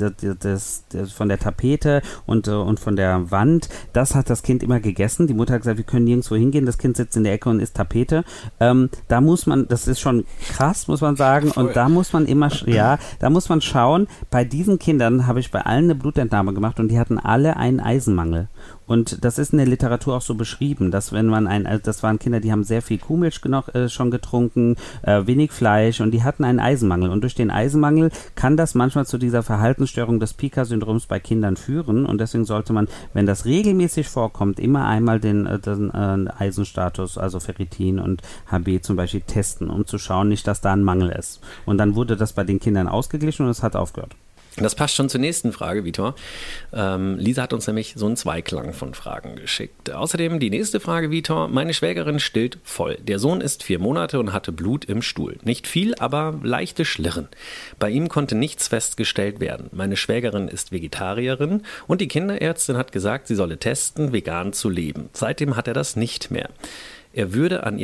das von der Tapete und von der Wand, das hat das Kind immer gegessen. Die Mutter hat gesagt, wir können nirgendwo hingehen, das Kind sitzt in der Ecke und isst Tapete. Da muss man, das ist schon krass, muss man sagen, und da muss man immer, da muss man schauen, bei diesen Kindern habe ich bei allen eine Blutentnahme gemacht und die hatten alle einen Eisenmangel. Und das ist in der Literatur auch so beschrieben, dass wenn man das waren Kinder, die haben sehr viel Kuhmilch schon getrunken, wenig Fleisch, und die hatten einen Eisenmangel. Und durch den Eisenmangel kann das manchmal zu dieser Verhaltensstörung des Pica-Syndroms bei Kindern führen. Und deswegen sollte man, wenn das regelmäßig vorkommt, immer einmal den Eisenstatus, also Ferritin und HB zum Beispiel testen, um zu schauen, nicht, dass da ein Mangel ist. Und dann wurde das bei den Kindern ausgeglichen und es hat aufgehört. Das passt schon zur nächsten Frage, Vitor. Lisa hat uns nämlich so einen Zweiklang von Fragen geschickt. Außerdem die nächste Frage, Vitor. Meine Schwägerin stillt voll. Der Sohn ist 4 Monate und hatte Blut im Stuhl. Nicht viel, aber leichte Schlirren. Bei ihm konnte nichts festgestellt werden. Meine Schwägerin ist Vegetarierin und die Kinderärztin hat gesagt, sie solle testen, vegan zu leben. Seitdem hat er das nicht mehr. Es würde an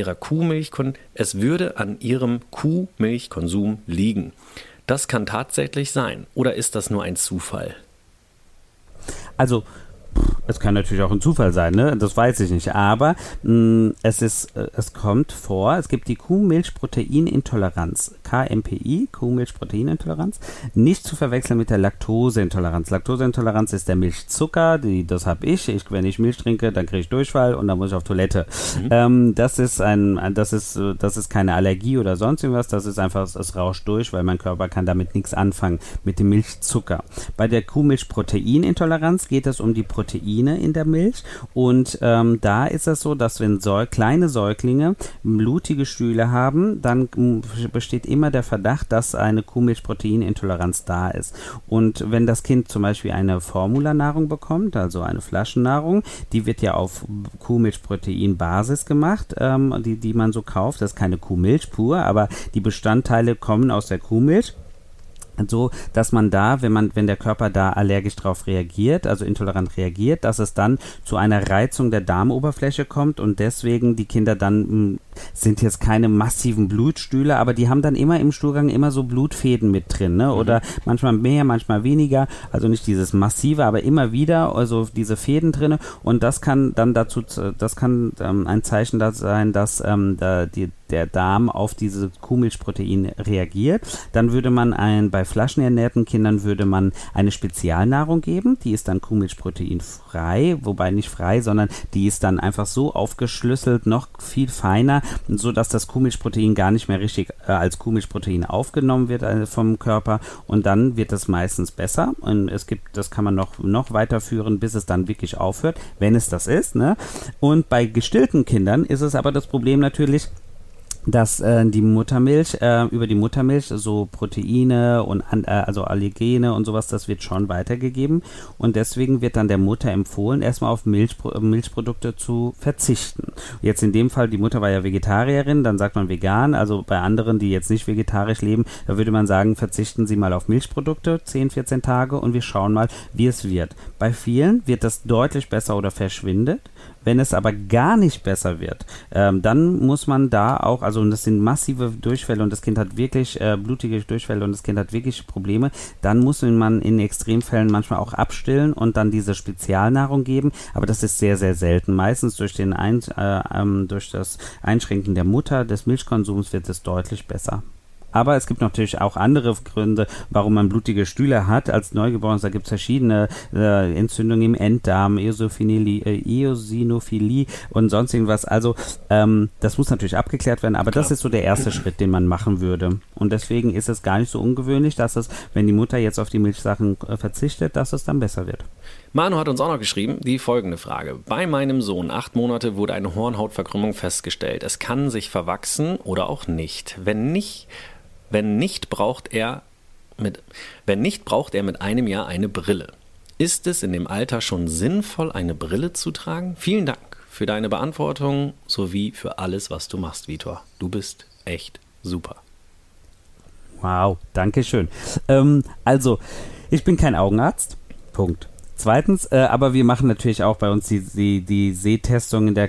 ihrem Kuhmilchkonsum liegen. Das kann tatsächlich sein. Oder ist das nur ein Zufall? Also, es kann natürlich auch ein Zufall sein, ne? Das weiß ich nicht. Aber es kommt vor, es gibt die Kuhmilchproteinintoleranz, KMPI, Kuhmilchproteinintoleranz, nicht zu verwechseln mit der Laktoseintoleranz. Laktoseintoleranz ist der Milchzucker, das habe ich. Wenn ich Milch trinke, dann kriege ich Durchfall und dann muss ich auf Toilette. Das ist keine Allergie oder sonst irgendwas, das ist einfach, es rauscht durch, weil mein Körper kann damit nichts anfangen, mit dem Milchzucker. Bei der Kuhmilchproteinintoleranz geht es um die Proteine in der Milch, und da ist es so, dass wenn kleine Säuglinge blutige Stühle haben, dann besteht immer der Verdacht, dass eine Kuhmilchproteinintoleranz da ist. Und wenn das Kind zum Beispiel eine Formularnahrung bekommt, also eine Flaschennahrung, die wird ja auf Kuhmilchproteinbasis gemacht, die man so kauft. Das ist keine Kuhmilch pur, aber die Bestandteile kommen aus der Kuhmilch. So, dass man da, wenn der Körper da allergisch drauf reagiert, also intolerant reagiert, dass es dann zu einer Reizung der Darmoberfläche kommt, und deswegen die Kinder dann sind jetzt keine massiven Blutstühle, aber die haben dann immer im Stuhlgang immer so Blutfäden mit drin, ne? Oder manchmal mehr, manchmal weniger, also nicht dieses massive, aber immer wieder, also diese Fäden drin, und das kann dann ein Zeichen sein, dass der Darm auf diese Kuhmilchprotein reagiert. Dann würde man bei flaschenernährten Kindern würde man eine Spezialnahrung geben, die ist dann Kuhmilchproteinfrei, wobei nicht frei, sondern die ist dann einfach so aufgeschlüsselt, noch viel feiner, so dass das Kuhmilchprotein gar nicht mehr richtig als Kuhmilchprotein aufgenommen wird vom Körper, und dann wird es meistens besser, und das kann man noch weiterführen, bis es dann wirklich aufhört, wenn es das ist, ne? Und bei gestillten Kindern ist es aber das Problem natürlich, dass die Muttermilch, über die Muttermilch so Proteine und also Allergene und sowas, das wird schon weitergegeben, und deswegen wird dann der Mutter empfohlen, erstmal auf Milchprodukte zu verzichten. Jetzt in dem Fall, die Mutter war ja Vegetarierin, dann sagt man vegan, also bei anderen, die jetzt nicht vegetarisch leben, da würde man sagen, verzichten Sie mal auf Milchprodukte, 10, 14 Tage, und wir schauen mal, wie es wird. Bei vielen wird das deutlich besser oder verschwindet. Wenn es aber gar nicht besser wird, dann muss man da auch, also und das sind massive Durchfälle und das Kind hat wirklich blutige Durchfälle und das Kind hat wirklich Probleme, dann muss man in Extremfällen manchmal auch abstillen und dann diese Spezialnahrung geben, aber das ist sehr, sehr selten. Meistens durch das Einschränken der Mutter des Milchkonsums wird es deutlich besser. Aber es gibt natürlich auch andere Gründe, warum man blutige Stühle hat als Neugeborenes. Da gibt es verschiedene Entzündungen im Enddarm, Eosinophilie und sonst irgendwas. Also das muss natürlich abgeklärt werden, aber das ist so der erste Schritt, den man machen würde. Und deswegen ist es gar nicht so ungewöhnlich, dass es, wenn die Mutter jetzt auf die Milchsachen verzichtet, dass es dann besser wird. Manu hat uns auch noch geschrieben, die folgende Frage. Bei meinem Sohn, 8 Monate, wurde eine Hornhautverkrümmung festgestellt. Es kann sich verwachsen oder auch nicht. Wenn nicht, braucht er mit einem Jahr eine Brille. Ist es in dem Alter schon sinnvoll, eine Brille zu tragen? Vielen Dank für deine Beantwortung sowie für alles, was du machst, Vitor. Du bist echt super. Wow, danke schön. Also, ich bin kein Augenarzt. Punkt. Zweitens, aber wir machen natürlich auch bei uns die Sehtestung in der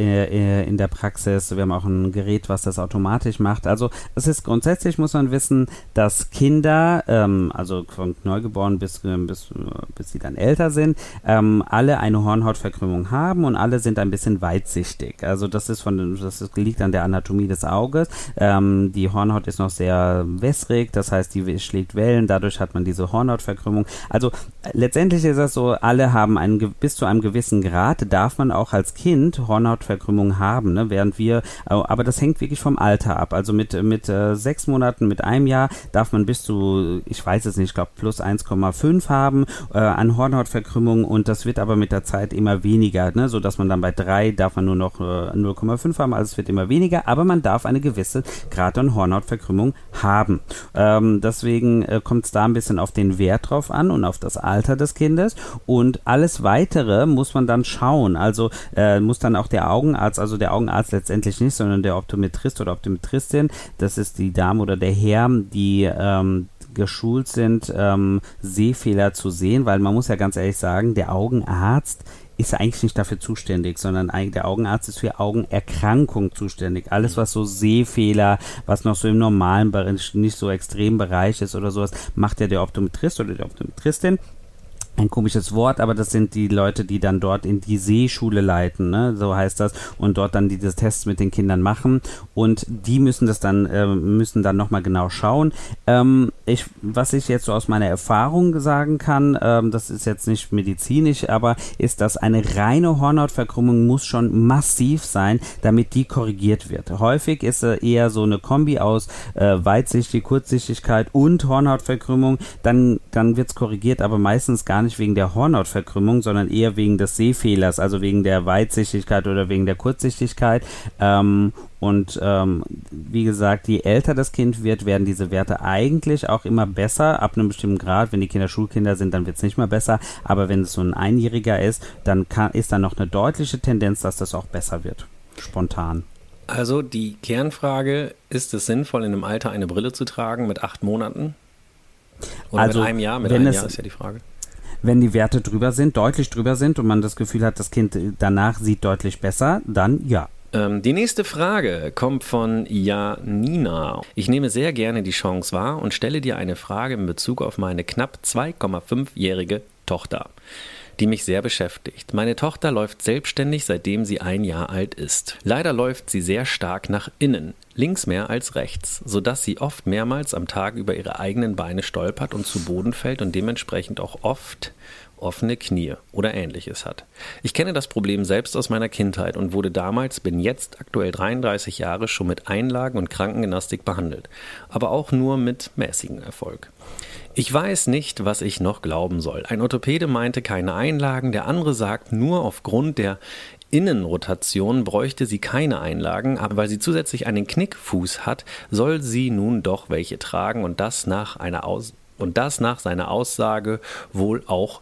Praxis. Wir haben auch ein Gerät, was das automatisch macht. Also es ist grundsätzlich, muss man wissen, dass Kinder, also von Neugeboren bis sie dann älter sind, alle eine Hornhautverkrümmung haben und alle sind ein bisschen weitsichtig. Also das liegt an der Anatomie des Auges. Die Hornhaut ist noch sehr wässrig, das heißt, die schlägt Wellen, dadurch hat man diese Hornhautverkrümmung. Also letztendlich ist das so, alle haben bis zu einem gewissen Grad, darf man auch als Kind Hornhautverkrümmung haben, ne? Aber das hängt wirklich vom Alter ab. Also mit 6 Monaten, mit einem Jahr darf man bis zu, ich weiß es nicht, ich glaube plus 1,5 haben an Hornhautverkrümmung und das wird aber mit der Zeit immer weniger, ne? Sodass man dann bei 3 darf man nur noch 0,5 haben, also es wird immer weniger, aber man darf eine gewisse Grad an Hornhautverkrümmung haben. Deswegen kommt es da ein bisschen auf den Wert drauf an und auf das Alter des Kindes. Und alles Weitere muss man dann schauen. Also muss dann auch der Augenarzt letztendlich nicht, sondern der Optometrist oder Optometristin, das ist die Dame oder der Herr, die geschult sind, Sehfehler zu sehen, weil man muss ja ganz ehrlich sagen, der Augenarzt ist ja eigentlich nicht dafür zuständig, sondern der Augenarzt ist für Augenerkrankung zuständig. Alles, was so Sehfehler, was noch so im normalen Bereich, nicht so extremen Bereich ist oder sowas, macht ja der Optometrist oder die Optometristin. Ein komisches Wort, aber das sind die Leute, die dann dort in die Sehschule leiten, ne? So heißt das, und dort dann diese Tests mit den Kindern machen und die müssen dann nochmal genau schauen. Was ich jetzt so aus meiner Erfahrung sagen kann, das ist jetzt nicht medizinisch, aber ist, dass eine reine Hornhautverkrümmung muss schon massiv sein, damit die korrigiert wird. Häufig ist eher so eine Kombi aus Weitsichtigkeit, Kurzsichtigkeit und Hornhautverkrümmung, dann wird es korrigiert, aber meistens gar nicht wegen der Hornhautverkrümmung, sondern eher wegen des Sehfehlers, also wegen der Weitsichtigkeit oder wegen der Kurzsichtigkeit. Wie gesagt, je älter das Kind wird, werden diese Werte eigentlich auch immer besser, ab einem bestimmten Grad. Wenn die Kinder Schulkinder sind, dann wird es nicht mehr besser, aber wenn es so ein Einjähriger ist, dann ist da noch eine deutliche Tendenz, dass das auch besser wird, spontan. Also die Kernfrage, ist es sinnvoll, in einem Alter eine Brille zu tragen mit 8 Monaten? Oder mit einem Jahr? Mit einem Jahr ist ja die Frage. Wenn die Werte deutlich drüber sind und man das Gefühl hat, das Kind danach sieht deutlich besser, dann ja. Die nächste Frage kommt von Janina. Ich nehme sehr gerne die Chance wahr und stelle dir eine Frage in Bezug auf meine knapp 2,5-jährige Tochter, die mich sehr beschäftigt. Meine Tochter läuft selbstständig, seitdem sie 1 Jahr alt ist. Leider läuft sie sehr stark nach innen, links mehr als rechts, sodass sie oft mehrmals am Tag über ihre eigenen Beine stolpert und zu Boden fällt und dementsprechend auch oft offene Knie oder Ähnliches hat. Ich kenne das Problem selbst aus meiner Kindheit und bin jetzt aktuell 33 Jahre schon mit Einlagen und Krankengymnastik behandelt, aber auch nur mit mäßigem Erfolg. Ich weiß nicht, was ich noch glauben soll. Ein Orthopäde meinte keine Einlagen, der andere sagt, nur aufgrund der Innenrotation bräuchte sie keine Einlagen, aber weil sie zusätzlich einen Knickfuß hat, soll sie nun doch welche tragen und das nach seiner Aussage wohl auch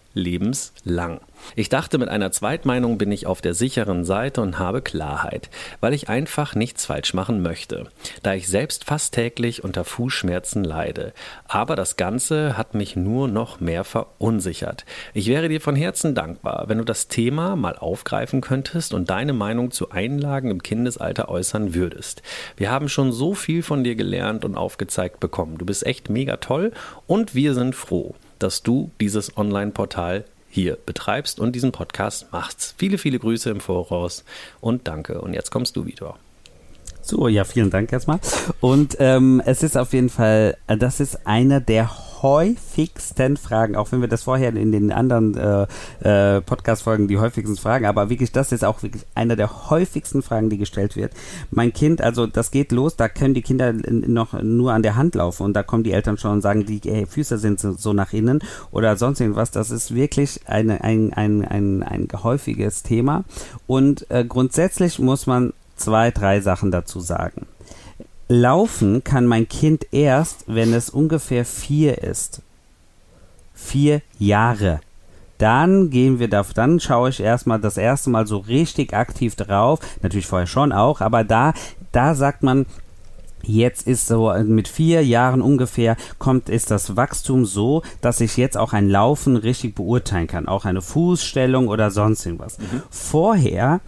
lebenslang. Ich dachte, mit einer Zweitmeinung bin ich auf der sicheren Seite und habe Klarheit, weil ich einfach nichts falsch machen möchte, da ich selbst fast täglich unter Fußschmerzen leide. Aber das Ganze hat mich nur noch mehr verunsichert. Ich wäre dir von Herzen dankbar, wenn du das Thema mal aufgreifen könntest und deine Meinung zu Einlagen im Kindesalter äußern würdest. Wir haben schon so viel von dir gelernt und aufgezeigt bekommen. Du bist echt mega toll und wir sind froh, dass du dieses Online-Portal hier betreibst und diesen Podcast machst. Viele, viele Grüße im Voraus und danke. Und jetzt kommst du, Vitor. So, ja, vielen Dank erstmal. Und es ist auf jeden Fall, das ist einer der häufigsten Fragen, auch wenn wir das vorher in den anderen Podcast-Folgen die häufigsten Fragen, aber wirklich, das ist auch wirklich einer der häufigsten Fragen, die gestellt wird. Mein Kind, also das geht los, da können die Kinder noch nur an der Hand laufen und da kommen die Eltern schon und sagen, die Füße sind so nach innen oder sonst irgendwas. Das ist wirklich ein häufiges Thema und grundsätzlich muss man 2, 3 Sachen dazu sagen. Laufen kann mein Kind erst, wenn es ungefähr 4 ist. 4 Jahre. Dann schaue ich erstmal das erste Mal so richtig aktiv drauf. Natürlich vorher schon auch, aber da sagt man, jetzt ist so mit 4 Jahren ungefähr ist das Wachstum so, dass ich jetzt auch ein Laufen richtig beurteilen kann. Auch eine Fußstellung oder sonst irgendwas. Vorher,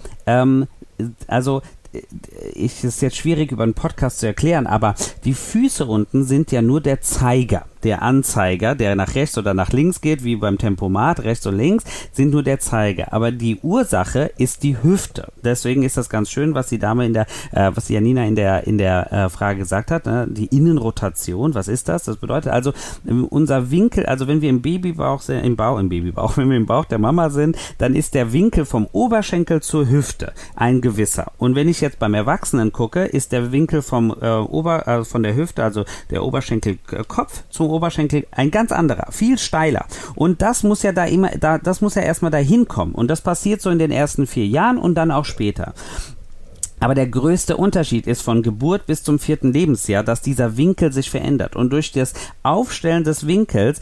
ist jetzt schwierig über einen Podcast zu erklären, aber die Füße unten sind ja nur der Zeiger. Der Anzeiger, der nach rechts oder nach links geht, wie beim Tempomat, rechts und links, sind nur der Zeiger. Aber die Ursache ist die Hüfte. Deswegen ist das ganz schön, was die Dame was die Janina in der Frage gesagt hat, ne? Die Innenrotation, was ist das? Das bedeutet also, unser Winkel, also wenn wir im Babybauch sind, wenn wir im Bauch der Mama sind, dann ist der Winkel vom Oberschenkel zur Hüfte ein gewisser. Und wenn ich jetzt beim Erwachsenen gucke, ist der Winkel von der Hüfte, also der Oberschenkelkopf zum Oberschenkel ein ganz anderer, viel steiler. Und das muss ja erstmal dahin kommen. Und das passiert so in den ersten 4 Jahren und dann auch später. Aber der größte Unterschied ist von Geburt bis zum 4. Lebensjahr, dass dieser Winkel sich verändert. Und durch das Aufstellen des Winkels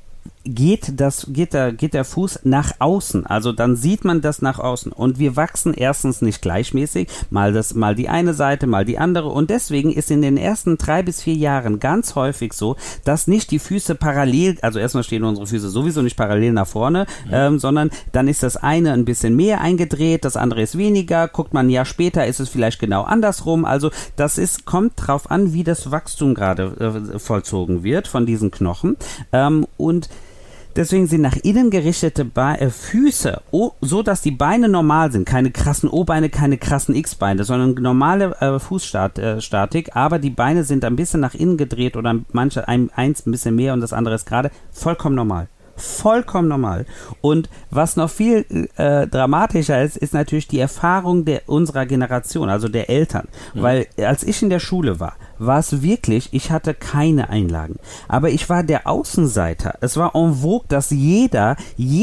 geht der Fuß nach außen, also dann sieht man das nach außen und wir wachsen erstens nicht gleichmäßig, mal die eine Seite, mal die andere und deswegen ist in den ersten 3 bis 4 Jahren ganz häufig so, dass nicht die Füße parallel, also erstmal stehen unsere Füße sowieso nicht parallel nach vorne, sondern dann ist das eine ein bisschen mehr eingedreht, das andere ist weniger, guckt man ein Jahr später, ist es vielleicht genau andersrum, also kommt drauf an, wie das Wachstum gerade vollzogen wird von diesen Knochen und deswegen sind nach innen gerichtete Füße, so dass die Beine normal sind. Keine krassen O-Beine, keine krassen X-Beine, sondern normale Fußstatik. Aber die Beine sind ein bisschen nach innen gedreht oder eins ein bisschen mehr und das andere ist gerade. Vollkommen normal. Vollkommen normal. Und was noch viel dramatischer ist natürlich die Erfahrung unserer Generation, also der Eltern. Mhm. Weil als ich in der Schule war es wirklich, ich hatte keine Einlagen. Aber ich war der Außenseiter. Es war en vogue, dass jeder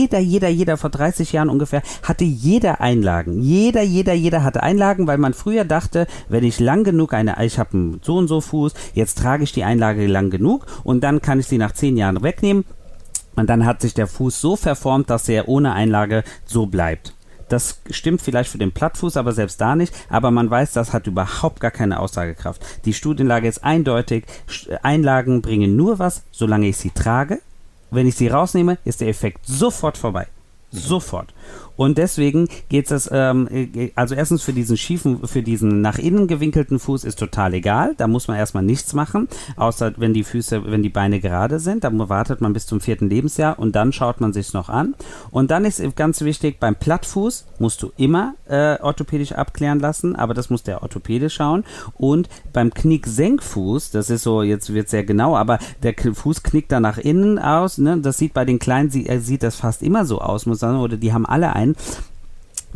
vor 30 Jahren ungefähr hatte jeder Einlagen. Jeder hatte Einlagen, weil man früher dachte, wenn ich lang genug ich habe einen so und so Fuß, jetzt trage ich die Einlage lang genug und dann kann ich sie nach 10 Jahren wegnehmen. Und dann hat sich der Fuß so verformt, dass er ohne Einlage so bleibt. Das stimmt vielleicht für den Plattfuß, aber selbst da nicht. Aber man weiß, das hat überhaupt gar keine Aussagekraft. Die Studienlage ist eindeutig. Einlagen bringen nur was, solange ich sie trage. Wenn ich sie rausnehme, ist der Effekt sofort vorbei. Sofort. Und deswegen geht es, also erstens für diesen nach innen gewinkelten Fuß ist total egal. Da muss man erstmal nichts machen, außer wenn die Beine gerade sind. Da wartet man bis zum 4. Lebensjahr und dann schaut man sich's noch an. Und dann ist ganz wichtig, beim Plattfuß musst du immer orthopädisch abklären lassen, aber das muss der Orthopäde schauen. Und beim Knicksenkfuß, das ist so, jetzt wird sehr genau, aber der Fuß knickt da nach innen aus, ne? Das sieht bei den Kleinen, sieht das fast immer so aus, muss sagen, oder die haben alle einen.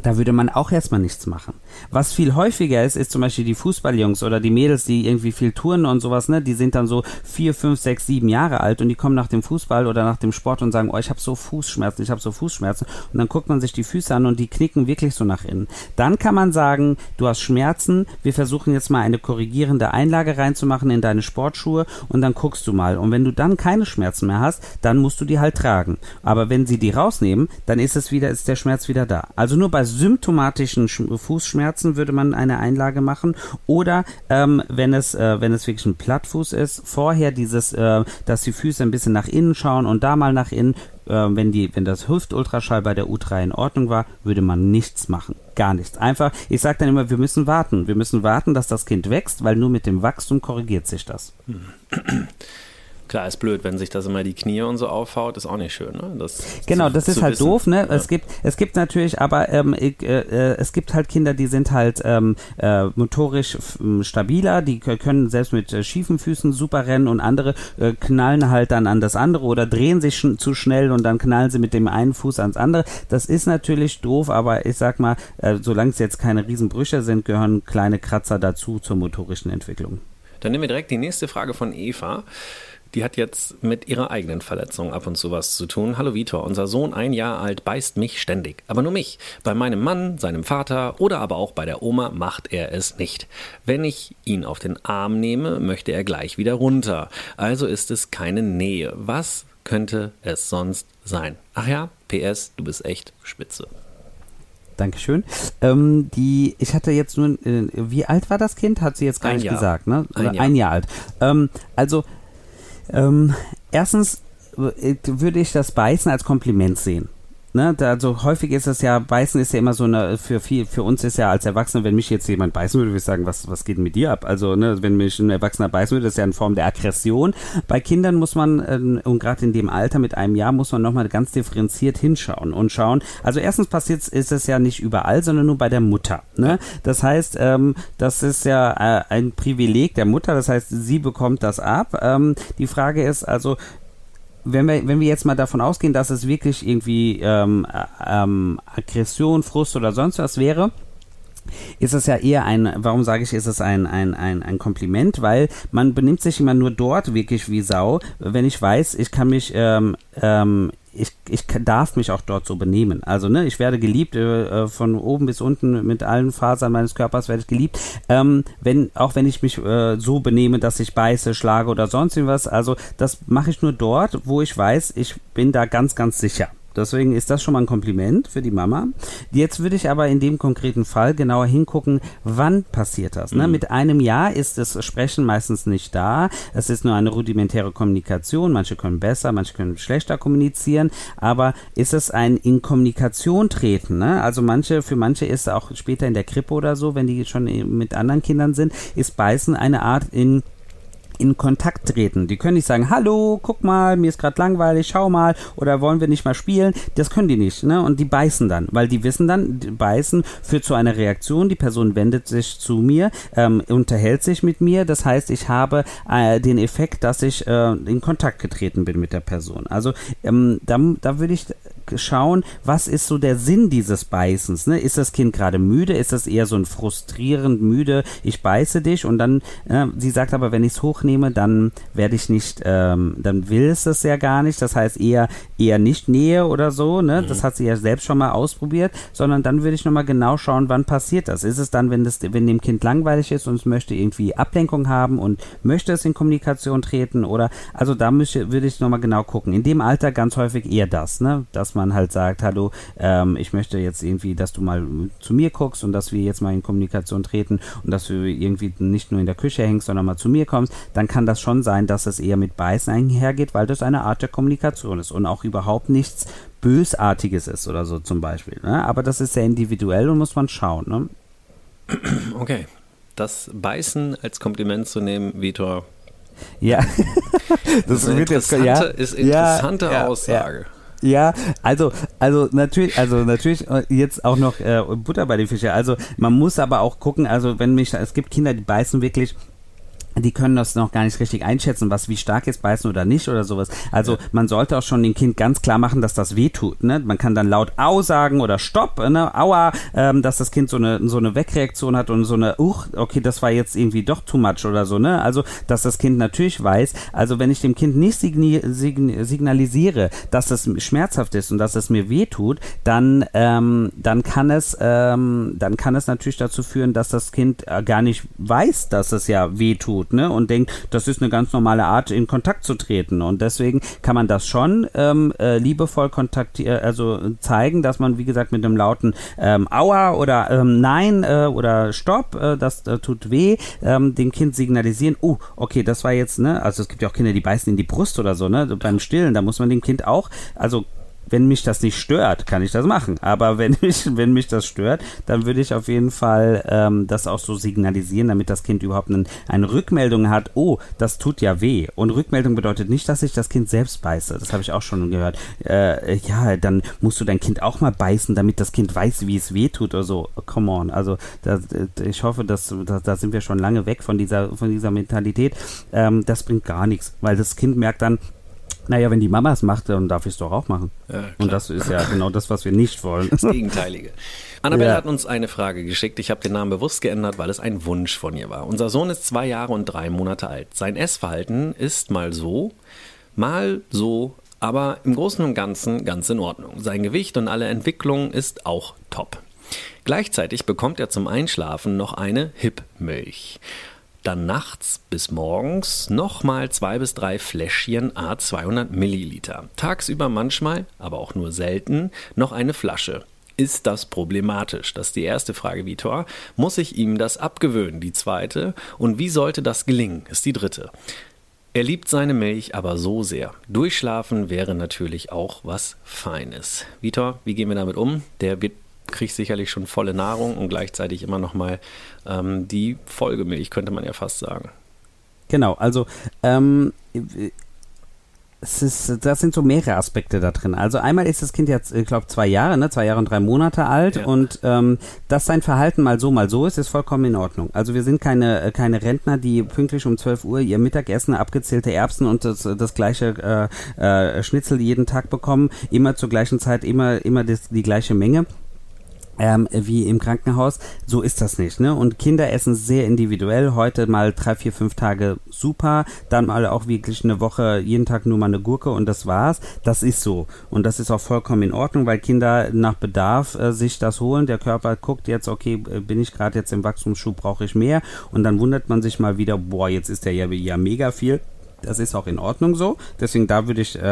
Da würde man auch erstmal nichts machen. Was viel häufiger ist zum Beispiel die Fußballjungs oder die Mädels, die irgendwie viel turnen und sowas, ne? Die sind dann so 4, 5, 6, 7 Jahre alt und die kommen nach dem Fußball oder nach dem Sport und sagen, oh, ich habe so Fußschmerzen. Und dann guckt man sich die Füße an und die knicken wirklich so nach innen. Dann kann man sagen, du hast Schmerzen, wir versuchen jetzt mal eine korrigierende Einlage reinzumachen in deine Sportschuhe und dann guckst du mal. Und wenn du dann keine Schmerzen mehr hast, dann musst du die halt tragen. Aber wenn sie die rausnehmen, dann ist der Schmerz wieder da. Also nur bei symptomatischen Fußschmerzen würde man eine Einlage machen oder wenn es wirklich ein Plattfuß ist, vorher dass die Füße ein bisschen nach innen schauen und da mal nach innen, wenn das Hüftultraschall bei der U3 in Ordnung war, würde man nichts machen. Gar nichts. Einfach, ich sage dann immer, wir müssen warten. Wir müssen warten, dass das Kind wächst, weil nur mit dem Wachstum korrigiert sich das. Klar, ist blöd, wenn sich das immer die Knie und so aufhaut, ist auch nicht schön, ne? Das ist halt wissen. Doof, ne? Ja. Es gibt natürlich, aber es gibt halt Kinder, die sind halt motorisch stabiler, die können selbst mit schiefen Füßen super rennen und andere knallen halt dann an das andere oder drehen sich zu schnell und dann knallen sie mit dem einen Fuß ans andere. Das ist natürlich doof, aber ich sag mal, solange es jetzt keine Riesenbrüche sind, gehören kleine Kratzer dazu zur motorischen Entwicklung. Dann nehmen wir direkt die nächste Frage von Eva. Die hat jetzt mit ihrer eigenen Verletzung ab und zu was zu tun. Hallo Vitor, unser Sohn 1 Jahr alt beißt mich ständig, aber nur mich. Bei meinem Mann, seinem Vater oder aber auch bei der Oma macht er es nicht. Wenn ich ihn auf den Arm nehme, möchte er gleich wieder runter. Also ist es keine Nähe. Was könnte es sonst sein? Ach ja, PS, du bist echt spitze. Dankeschön. Ich hatte jetzt nur, wie alt war das Kind? Hat sie jetzt gar nicht gesagt, ne? Oder 1 Jahr alt. Erstens würde ich das Beißen als Kompliment sehen. Ne, also häufig ist es ja, Beißen ist ja immer so für uns ist ja als Erwachsene, wenn mich jetzt jemand beißen würde, würde ich sagen, was geht denn mit dir ab? Also, ne, wenn mich ein Erwachsener beißen würde, das ist ja eine Form der Aggression. Bei Kindern muss man, und gerade in dem Alter mit 1 Jahr, muss man nochmal ganz differenziert hinschauen und schauen. Also erstens ist es ja nicht überall, sondern nur bei der Mutter. Ne? Das heißt, das ist ja ein Privileg der Mutter, das heißt, sie bekommt das ab. Die Frage ist also, wenn wir jetzt mal davon ausgehen, dass es wirklich irgendwie Aggression, Frust oder sonst was wäre, ist es ja eher ist es ein Kompliment, weil man benimmt sich immer nur dort wirklich wie Sau, wenn ich weiß, ich kann mich ich darf mich auch dort so benehmen. Also, ne, ich werde geliebt, von oben bis unten mit allen Fasern meines Körpers werde ich geliebt. Wenn ich mich so benehme, dass ich beiße, schlage oder sonst irgendwas, also das mache ich nur dort, wo ich weiß, ich bin da ganz, ganz sicher. Deswegen ist das schon mal ein Kompliment für die Mama. Jetzt würde ich aber in dem konkreten Fall genauer hingucken, wann passiert das. Ne? Mit 1 Jahr ist das Sprechen meistens nicht da. Es ist nur eine rudimentäre Kommunikation. Manche können besser, manche können schlechter kommunizieren. Aber ist es ein in Kommunikation treten? Ne? Also für manche ist auch später in der Krippe oder so, wenn die schon mit anderen Kindern sind, ist Beißen eine Art in Kontakt treten. Die können nicht sagen, hallo, guck mal, mir ist gerade langweilig, schau mal, oder wollen wir nicht mal spielen? Das können die nicht, ne? Und die beißen dann, weil die wissen dann, Beißen führt zu einer Reaktion, die Person wendet sich zu mir, unterhält sich mit mir, das heißt, ich habe den Effekt, dass ich in Kontakt getreten bin mit der Person. Also da würde ich schauen, was ist so der Sinn dieses Beißens, ne? Ist das Kind gerade müde? Ist das eher so ein frustrierend müde, ich beiße dich und dann, sie sagt aber, wenn ich es hochnehme, dann werde ich nicht, dann will es das ja gar nicht, das heißt eher nicht Nähe oder so, ne? Das hat sie ja selbst schon mal ausprobiert, sondern dann würde ich nochmal genau schauen, wann passiert das. Ist es dann, wenn dem Kind langweilig ist und es möchte irgendwie Ablenkung haben und möchte es in Kommunikation treten oder, also da würde ich nochmal genau gucken. In dem Alter ganz häufig eher das, ne? Dass man halt sagt, hallo, ich möchte jetzt irgendwie, dass du mal zu mir guckst und dass wir jetzt mal in Kommunikation treten und dass du irgendwie nicht nur in der Küche hängst, sondern mal zu mir kommst, dann kann das schon sein, dass es eher mit Beißen einhergeht, weil das eine Art der Kommunikation ist und auch überhaupt nichts Bösartiges ist oder so zum Beispiel. Ne? Aber das ist sehr individuell und muss man schauen. Ne? Okay, das Beißen als Kompliment zu nehmen, Vitor. Ja, das ist eine interessante Aussage. Ja. Ja, also natürlich jetzt auch noch Butter bei den Fischen. Also man muss aber auch gucken, also es gibt Kinder, die beißen wirklich die können das noch gar nicht richtig einschätzen, wie stark jetzt beißen oder nicht oder sowas. Also man sollte auch schon dem Kind ganz klar machen, dass das weh tut. Ne? Man kann dann laut Au sagen oder Stopp, ne? Aua, dass das Kind so eine Wegreaktion hat und so eine, okay, das war jetzt irgendwie doch too much oder so. Ne? Also, dass das Kind natürlich weiß, also wenn ich dem Kind nicht signalisiere, dass es schmerzhaft ist und dass es mir weh tut, dann kann es natürlich dazu führen, dass das Kind gar nicht weiß, dass es ja weh tut. Ne, und denkt, das ist eine ganz normale Art, in Kontakt zu treten. Und deswegen kann man das schon liebevoll zeigen, dass man, wie gesagt, mit einem lauten Aua oder Nein oder Stopp, das tut weh, dem Kind signalisieren, okay, das war jetzt, ne, also es gibt ja auch Kinder, die beißen in die Brust oder so, ne, beim Stillen, da muss man dem Kind auch, also wenn mich das nicht stört, kann ich das machen. Aber wenn mich das stört, dann würde ich auf jeden Fall das auch so signalisieren, damit das Kind überhaupt eine Rückmeldung hat, das tut ja weh. Und Rückmeldung bedeutet nicht, dass ich das Kind selbst beiße. Das habe ich auch schon gehört. Dann musst du dein Kind auch mal beißen, damit das Kind weiß, wie es weh tut oder so. Come on. Also ich hoffe, da sind wir schon lange weg von dieser Mentalität. Das bringt gar nichts, weil das Kind merkt dann, naja, wenn die Mama es macht, dann darf ich es doch auch machen. Ja, und das ist ja genau das, was wir nicht wollen. Das Gegenteilige. Annabelle hat uns eine Frage geschickt. Ich habe den Namen bewusst geändert, weil es ein Wunsch von ihr war. Unser Sohn ist 2 Jahre und 3 Monate alt. Sein Essverhalten ist mal so, aber im Großen und Ganzen ganz in Ordnung. Sein Gewicht und alle Entwicklung ist auch top. Gleichzeitig bekommt er zum Einschlafen noch eine Hip-Milch. Dann nachts bis morgens nochmal 2 bis 3 Fläschchen à 200 Milliliter. Tagsüber manchmal, aber auch nur selten, noch eine Flasche. Ist das problematisch? Das ist die erste Frage, Vitor. Muss ich ihm das abgewöhnen? Die zweite. Und wie sollte das gelingen? Ist die dritte. Er liebt seine Milch aber so sehr. Durchschlafen wäre natürlich auch was Feines. Vitor, wie gehen wir damit um? Der kriegt sicherlich schon volle Nahrung und gleichzeitig immer noch mal die Folgemilch, könnte man ja fast sagen. Genau, also das sind so mehrere Aspekte da drin. Also einmal ist das Kind jetzt, ich glaube, 2 Jahre, ne? 2 Jahre und 3 Monate alt, ja. Und dass sein Verhalten mal so ist vollkommen in Ordnung. Also wir sind keine Rentner, die pünktlich um 12 Uhr ihr Mittagessen, abgezählte Erbsen und das gleiche Schnitzel jeden Tag bekommen, immer zur gleichen Zeit, immer die gleiche Menge. Wie im Krankenhaus, so ist das nicht, ne? Und Kinder essen sehr individuell, heute mal 3, 4, 5 Tage super, dann mal auch wirklich eine Woche, jeden Tag nur mal eine Gurke und das war's. Das ist so. Und das ist auch vollkommen in Ordnung, weil Kinder nach Bedarf sich das holen. Der Körper guckt jetzt, okay, bin ich gerade jetzt im Wachstumsschub, brauche ich mehr? Und dann wundert man sich mal wieder, jetzt ist der ja mega viel. Das ist auch in Ordnung so. Deswegen würde ich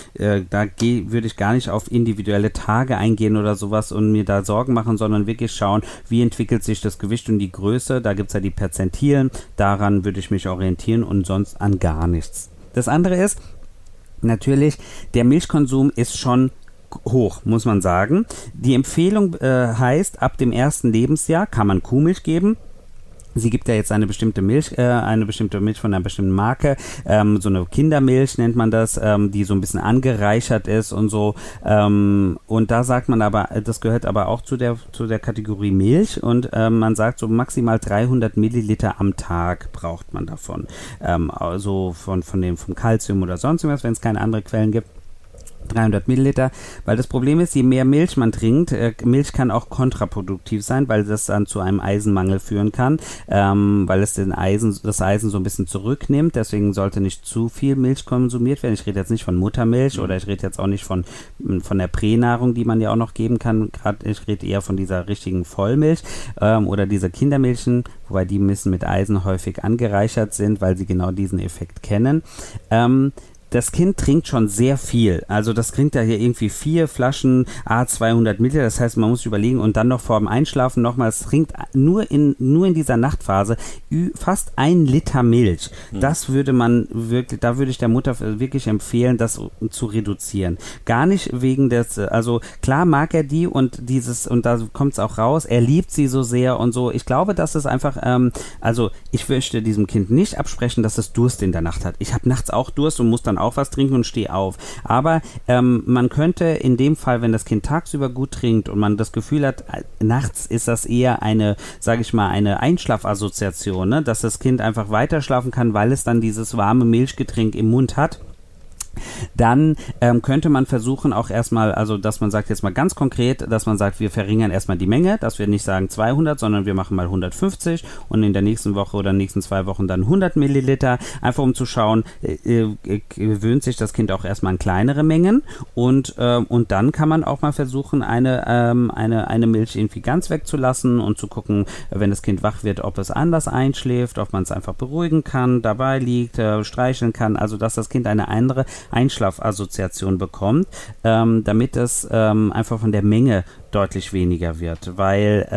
gar nicht auf individuelle Tage eingehen oder sowas und mir da Sorgen machen, sondern wirklich schauen, wie entwickelt sich das Gewicht und die Größe. Da gibt's ja die Perzentilen. Daran würde ich mich orientieren und sonst an gar nichts. Das andere ist, natürlich, der Milchkonsum ist schon hoch, muss man sagen. Die Empfehlung heißt, ab dem 1. Lebensjahr kann man Kuhmilch geben. Sie gibt ja jetzt eine bestimmte Milch von einer bestimmten Marke, so eine Kindermilch nennt man das, die so ein bisschen angereichert ist und so. Und da sagt man aber, das gehört aber auch zu der Kategorie Milch und man sagt so maximal 300 Milliliter am Tag braucht man davon. Also vom Kalzium oder sonst was, wenn es keine anderen Quellen gibt. 300 Milliliter, weil das Problem ist, je mehr Milch man trinkt, Milch kann auch kontraproduktiv sein, weil das dann zu einem Eisenmangel führen kann, weil es das Eisen so ein bisschen zurücknimmt, deswegen sollte nicht zu viel Milch konsumiert werden. Ich rede jetzt nicht von Muttermilch oder ich rede jetzt auch nicht von der Pränahrung, die man ja auch noch geben kann, gerade ich rede eher von dieser richtigen Vollmilch oder dieser Kindermilchen, wobei die müssen mit Eisen häufig angereichert sind, weil sie genau diesen Effekt kennen. Das Kind trinkt schon sehr viel. Also das trinkt ja hier irgendwie 4 Flaschen à 200 Milliliter. Das heißt, man muss sich überlegen und dann noch vor dem Einschlafen nochmal. Es trinkt nur in dieser Nachtphase fast 1 Liter Milch. Das würde da würde ich der Mutter wirklich empfehlen, das zu reduzieren. Gar nicht wegen also klar mag er die und da kommt es auch raus. Er liebt sie so sehr und so. Ich glaube, dass es einfach, also ich möchte diesem Kind nicht absprechen, dass es Durst in der Nacht hat. Ich habe nachts auch Durst und muss dann auch was trinken und stehe auf. Aber man könnte in dem Fall, wenn das Kind tagsüber gut trinkt und man das Gefühl hat, nachts ist das eher eine, sage ich mal, eine Einschlafassoziation, ne? Dass das Kind einfach weiter schlafen kann, weil es dann dieses warme Milchgetränk im Mund hat. Dann könnte man versuchen auch erstmal, also dass man sagt jetzt mal ganz konkret, dass man sagt, wir verringern erstmal die Menge, dass wir nicht sagen 200, sondern wir machen mal 150 und in der nächsten Woche oder nächsten 2 Wochen dann 100 Milliliter, einfach um zu schauen, gewöhnt sich das Kind auch erstmal an kleinere Mengen und dann kann man auch mal versuchen, eine Milch irgendwie ganz wegzulassen und zu gucken, wenn das Kind wach wird, ob es anders einschläft, ob man es einfach beruhigen kann, dabei liegt, streicheln kann, also dass das Kind eine andere Einschlafassoziation bekommt, damit es einfach von der Menge deutlich weniger wird, weil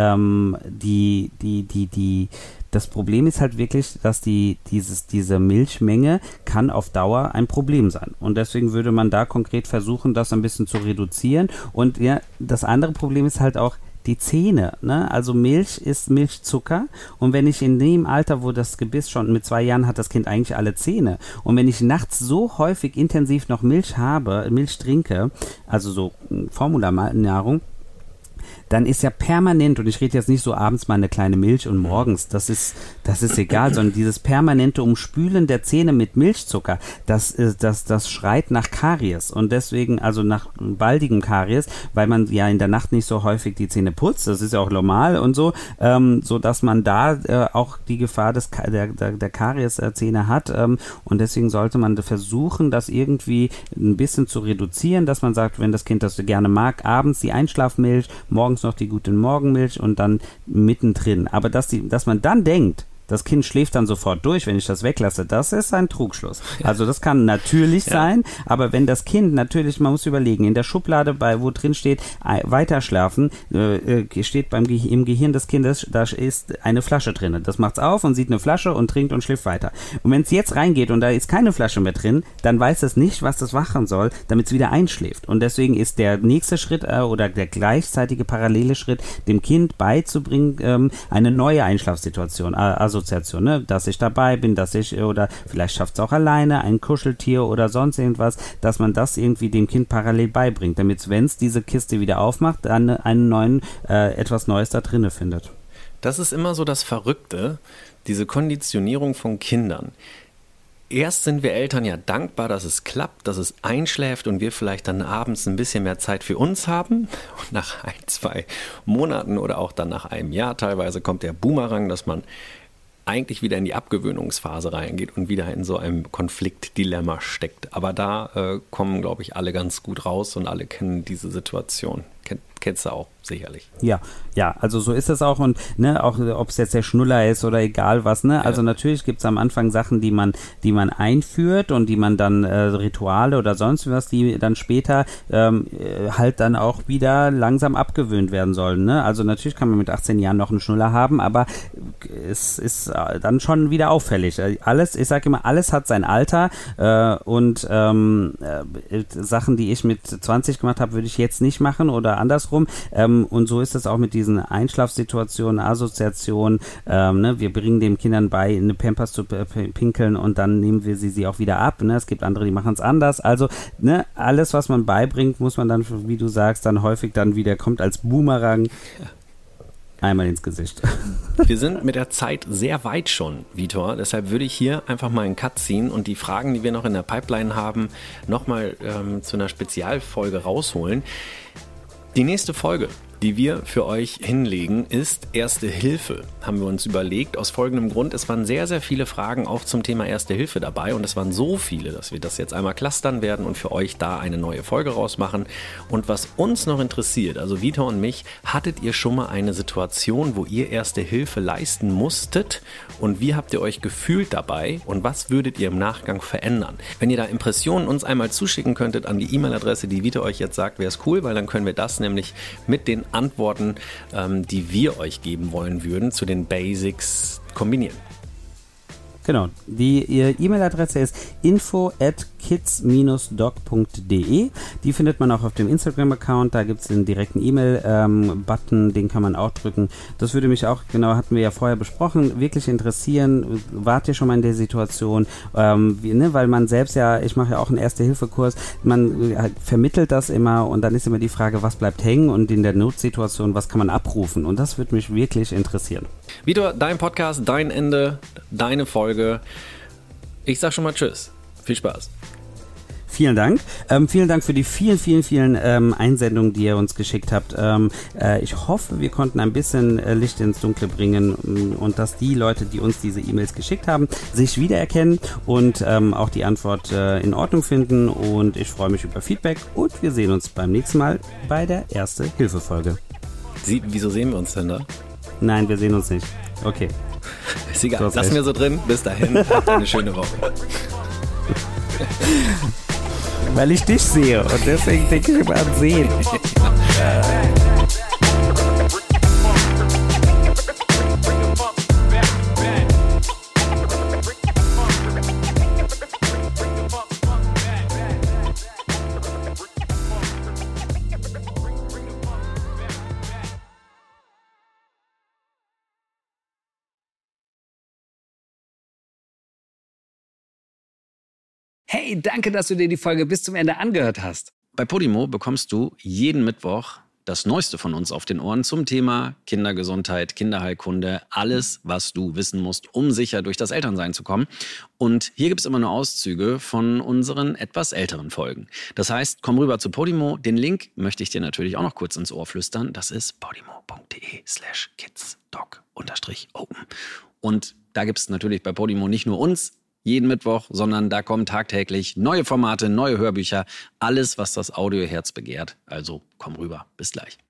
das Problem ist halt wirklich, dass diese Milchmenge kann auf Dauer ein Problem sein. Und deswegen würde man da konkret versuchen, das ein bisschen zu reduzieren. Und ja, das andere Problem ist halt auch die Zähne, ne? Also Milch ist Milchzucker und wenn ich in dem Alter, wo das Gebiss schon mit 2 Jahren hat das Kind eigentlich alle Zähne und wenn ich nachts so häufig intensiv noch Milch trinke, also so Formularnahrung, dann ist ja permanent, und ich rede jetzt nicht so abends mal eine kleine Milch und morgens, das ist egal, sondern dieses permanente Umspülen der Zähne mit Milchzucker, das schreit nach Karies und deswegen, also nach baldigem Karies, weil man ja in der Nacht nicht so häufig die Zähne putzt, das ist ja auch normal und so, so dass man da auch die Gefahr der Karies-Zähne hat und deswegen sollte man versuchen, das irgendwie ein bisschen zu reduzieren, dass man sagt, wenn das Kind das gerne mag, abends die Einschlafmilch, morgens noch die gute Morgenmilch und dann mittendrin. Aber dass man dann denkt, das Kind schläft dann sofort durch, wenn ich das weglasse, das ist ein Trugschluss. Also das kann natürlich sein, aber wenn das Kind natürlich, man muss überlegen, in der Schublade, wo drin steht, weiterschlafen, steht im Gehirn des Kindes, da ist eine Flasche drin. Das macht's auf und sieht eine Flasche und trinkt und schläft weiter. Und wenn es jetzt reingeht und da ist keine Flasche mehr drin, dann weiß es nicht, was das machen soll, damit es wieder einschläft. Und deswegen ist der nächste Schritt oder der gleichzeitige parallele Schritt, dem Kind beizubringen, eine neue Einschlafsituation, also Assoziation, ne? Dass ich dabei bin, oder vielleicht schafft es auch alleine, ein Kuscheltier oder sonst irgendwas, dass man das irgendwie dem Kind parallel beibringt, damit, wenn es diese Kiste wieder aufmacht, dann etwas Neues da drinne findet. Das ist immer so das Verrückte, diese Konditionierung von Kindern. Erst sind wir Eltern ja dankbar, dass es klappt, dass es einschläft und wir vielleicht dann abends ein bisschen mehr Zeit für uns haben. Und nach 1-2 Monaten oder auch dann nach einem Jahr teilweise kommt der Boomerang, dass man eigentlich wieder in die Abgewöhnungsphase reingeht und wieder in so einem Konfliktdilemma steckt. Aber da kommen, glaube ich, alle ganz gut raus und alle kennen diese Situation. Kennst du auch, sicherlich. Ja, also so ist es auch und ne, auch ob es jetzt der Schnuller ist oder egal was, ne, also natürlich gibt es am Anfang Sachen, die man einführt und die man dann Rituale oder sonst was, die dann später halt dann auch wieder langsam abgewöhnt werden sollen, ne, also natürlich kann man mit 18 Jahren noch einen Schnuller haben, aber es ist dann schon wieder auffällig. Ich sage immer, alles hat sein Alter und Sachen, die ich mit 20 gemacht habe, würde ich jetzt nicht machen oder andersrum. Und so ist es auch mit diesen Einschlafsituationen, Assoziationen. Wir bringen den Kindern bei, eine Pampers zu pinkeln und dann nehmen wir sie auch wieder ab. Ne? Es gibt andere, die machen es anders. Also alles, was man beibringt, muss man dann, wie du sagst, dann häufig dann wieder kommt als Boomerang einmal ins Gesicht. Wir sind mit der Zeit sehr weit schon, Vitor. Deshalb würde ich hier einfach mal einen Cut ziehen und die Fragen, die wir noch in der Pipeline haben, nochmal zu einer Spezialfolge rausholen. Die nächste Folge, die wir für euch hinlegen, ist Erste Hilfe, haben wir uns überlegt. Aus folgendem Grund, es waren sehr, sehr viele Fragen auch zum Thema Erste Hilfe dabei und es waren so viele, dass wir das jetzt einmal clustern werden und für euch da eine neue Folge rausmachen. Und was uns noch interessiert, also Vitor und mich, hattet ihr schon mal eine Situation, wo ihr Erste Hilfe leisten musstet und wie habt ihr euch gefühlt dabei und was würdet ihr im Nachgang verändern? Wenn ihr da Impressionen uns einmal zuschicken könntet an die E-Mail-Adresse, die Vitor euch jetzt sagt, wäre es cool, weil dann können wir das nämlich mit den Antworten, die wir euch geben wollen würden, zu den Basics kombinieren. Genau, ihre E-Mail-Adresse ist info@kids-doc.de. Die findet man auch auf dem Instagram-Account, da gibt es einen direkten E-Mail-Button, den kann man auch drücken. Das würde mich auch, genau, hatten wir ja vorher besprochen, wirklich interessieren. Wart ihr schon mal in der Situation? Weil man selbst ja, ich mache ja auch einen Erste-Hilfe-Kurs, man vermittelt das immer und dann ist immer die Frage, was bleibt hängen und in der Notsituation, was kann man abrufen? Und das würde mich wirklich interessieren. Vitor, dein Podcast, dein Ende, deine Folge. Ich sag schon mal Tschüss. Viel Spaß. Vielen Dank. Vielen Dank für die vielen Einsendungen, die ihr uns geschickt habt. Ich hoffe, wir konnten ein bisschen Licht ins Dunkle bringen und dass die Leute, die uns diese E-Mails geschickt haben, sich wiedererkennen und auch die Antwort in Ordnung finden. Und ich freue mich über Feedback und wir sehen uns beim nächsten Mal bei der Erste-Hilfe-Folge. Wieso sehen wir uns denn da? Nein, wir sehen uns nicht. Okay. Ist egal. Lassen wir so drin. Bis dahin. Habt eine schöne Woche. Weil ich dich sehe und deswegen denke ich immer an Sehen. Hey, danke, dass du dir die Folge bis zum Ende angehört hast. Bei Podimo bekommst du jeden Mittwoch das Neueste von uns auf den Ohren zum Thema Kindergesundheit, Kinderheilkunde, alles, was du wissen musst, um sicher durch das Elternsein zu kommen. Und hier gibt es immer nur Auszüge von unseren etwas älteren Folgen. Das heißt, komm rüber zu Podimo. Den Link möchte ich dir natürlich auch noch kurz ins Ohr flüstern. Das ist podimo.de/kidsdoc_open. Und da gibt es natürlich bei Podimo nicht nur uns, jeden Mittwoch, sondern da kommen tagtäglich neue Formate, neue Hörbücher, alles, was das Audioherz begehrt. Also komm rüber, bis gleich.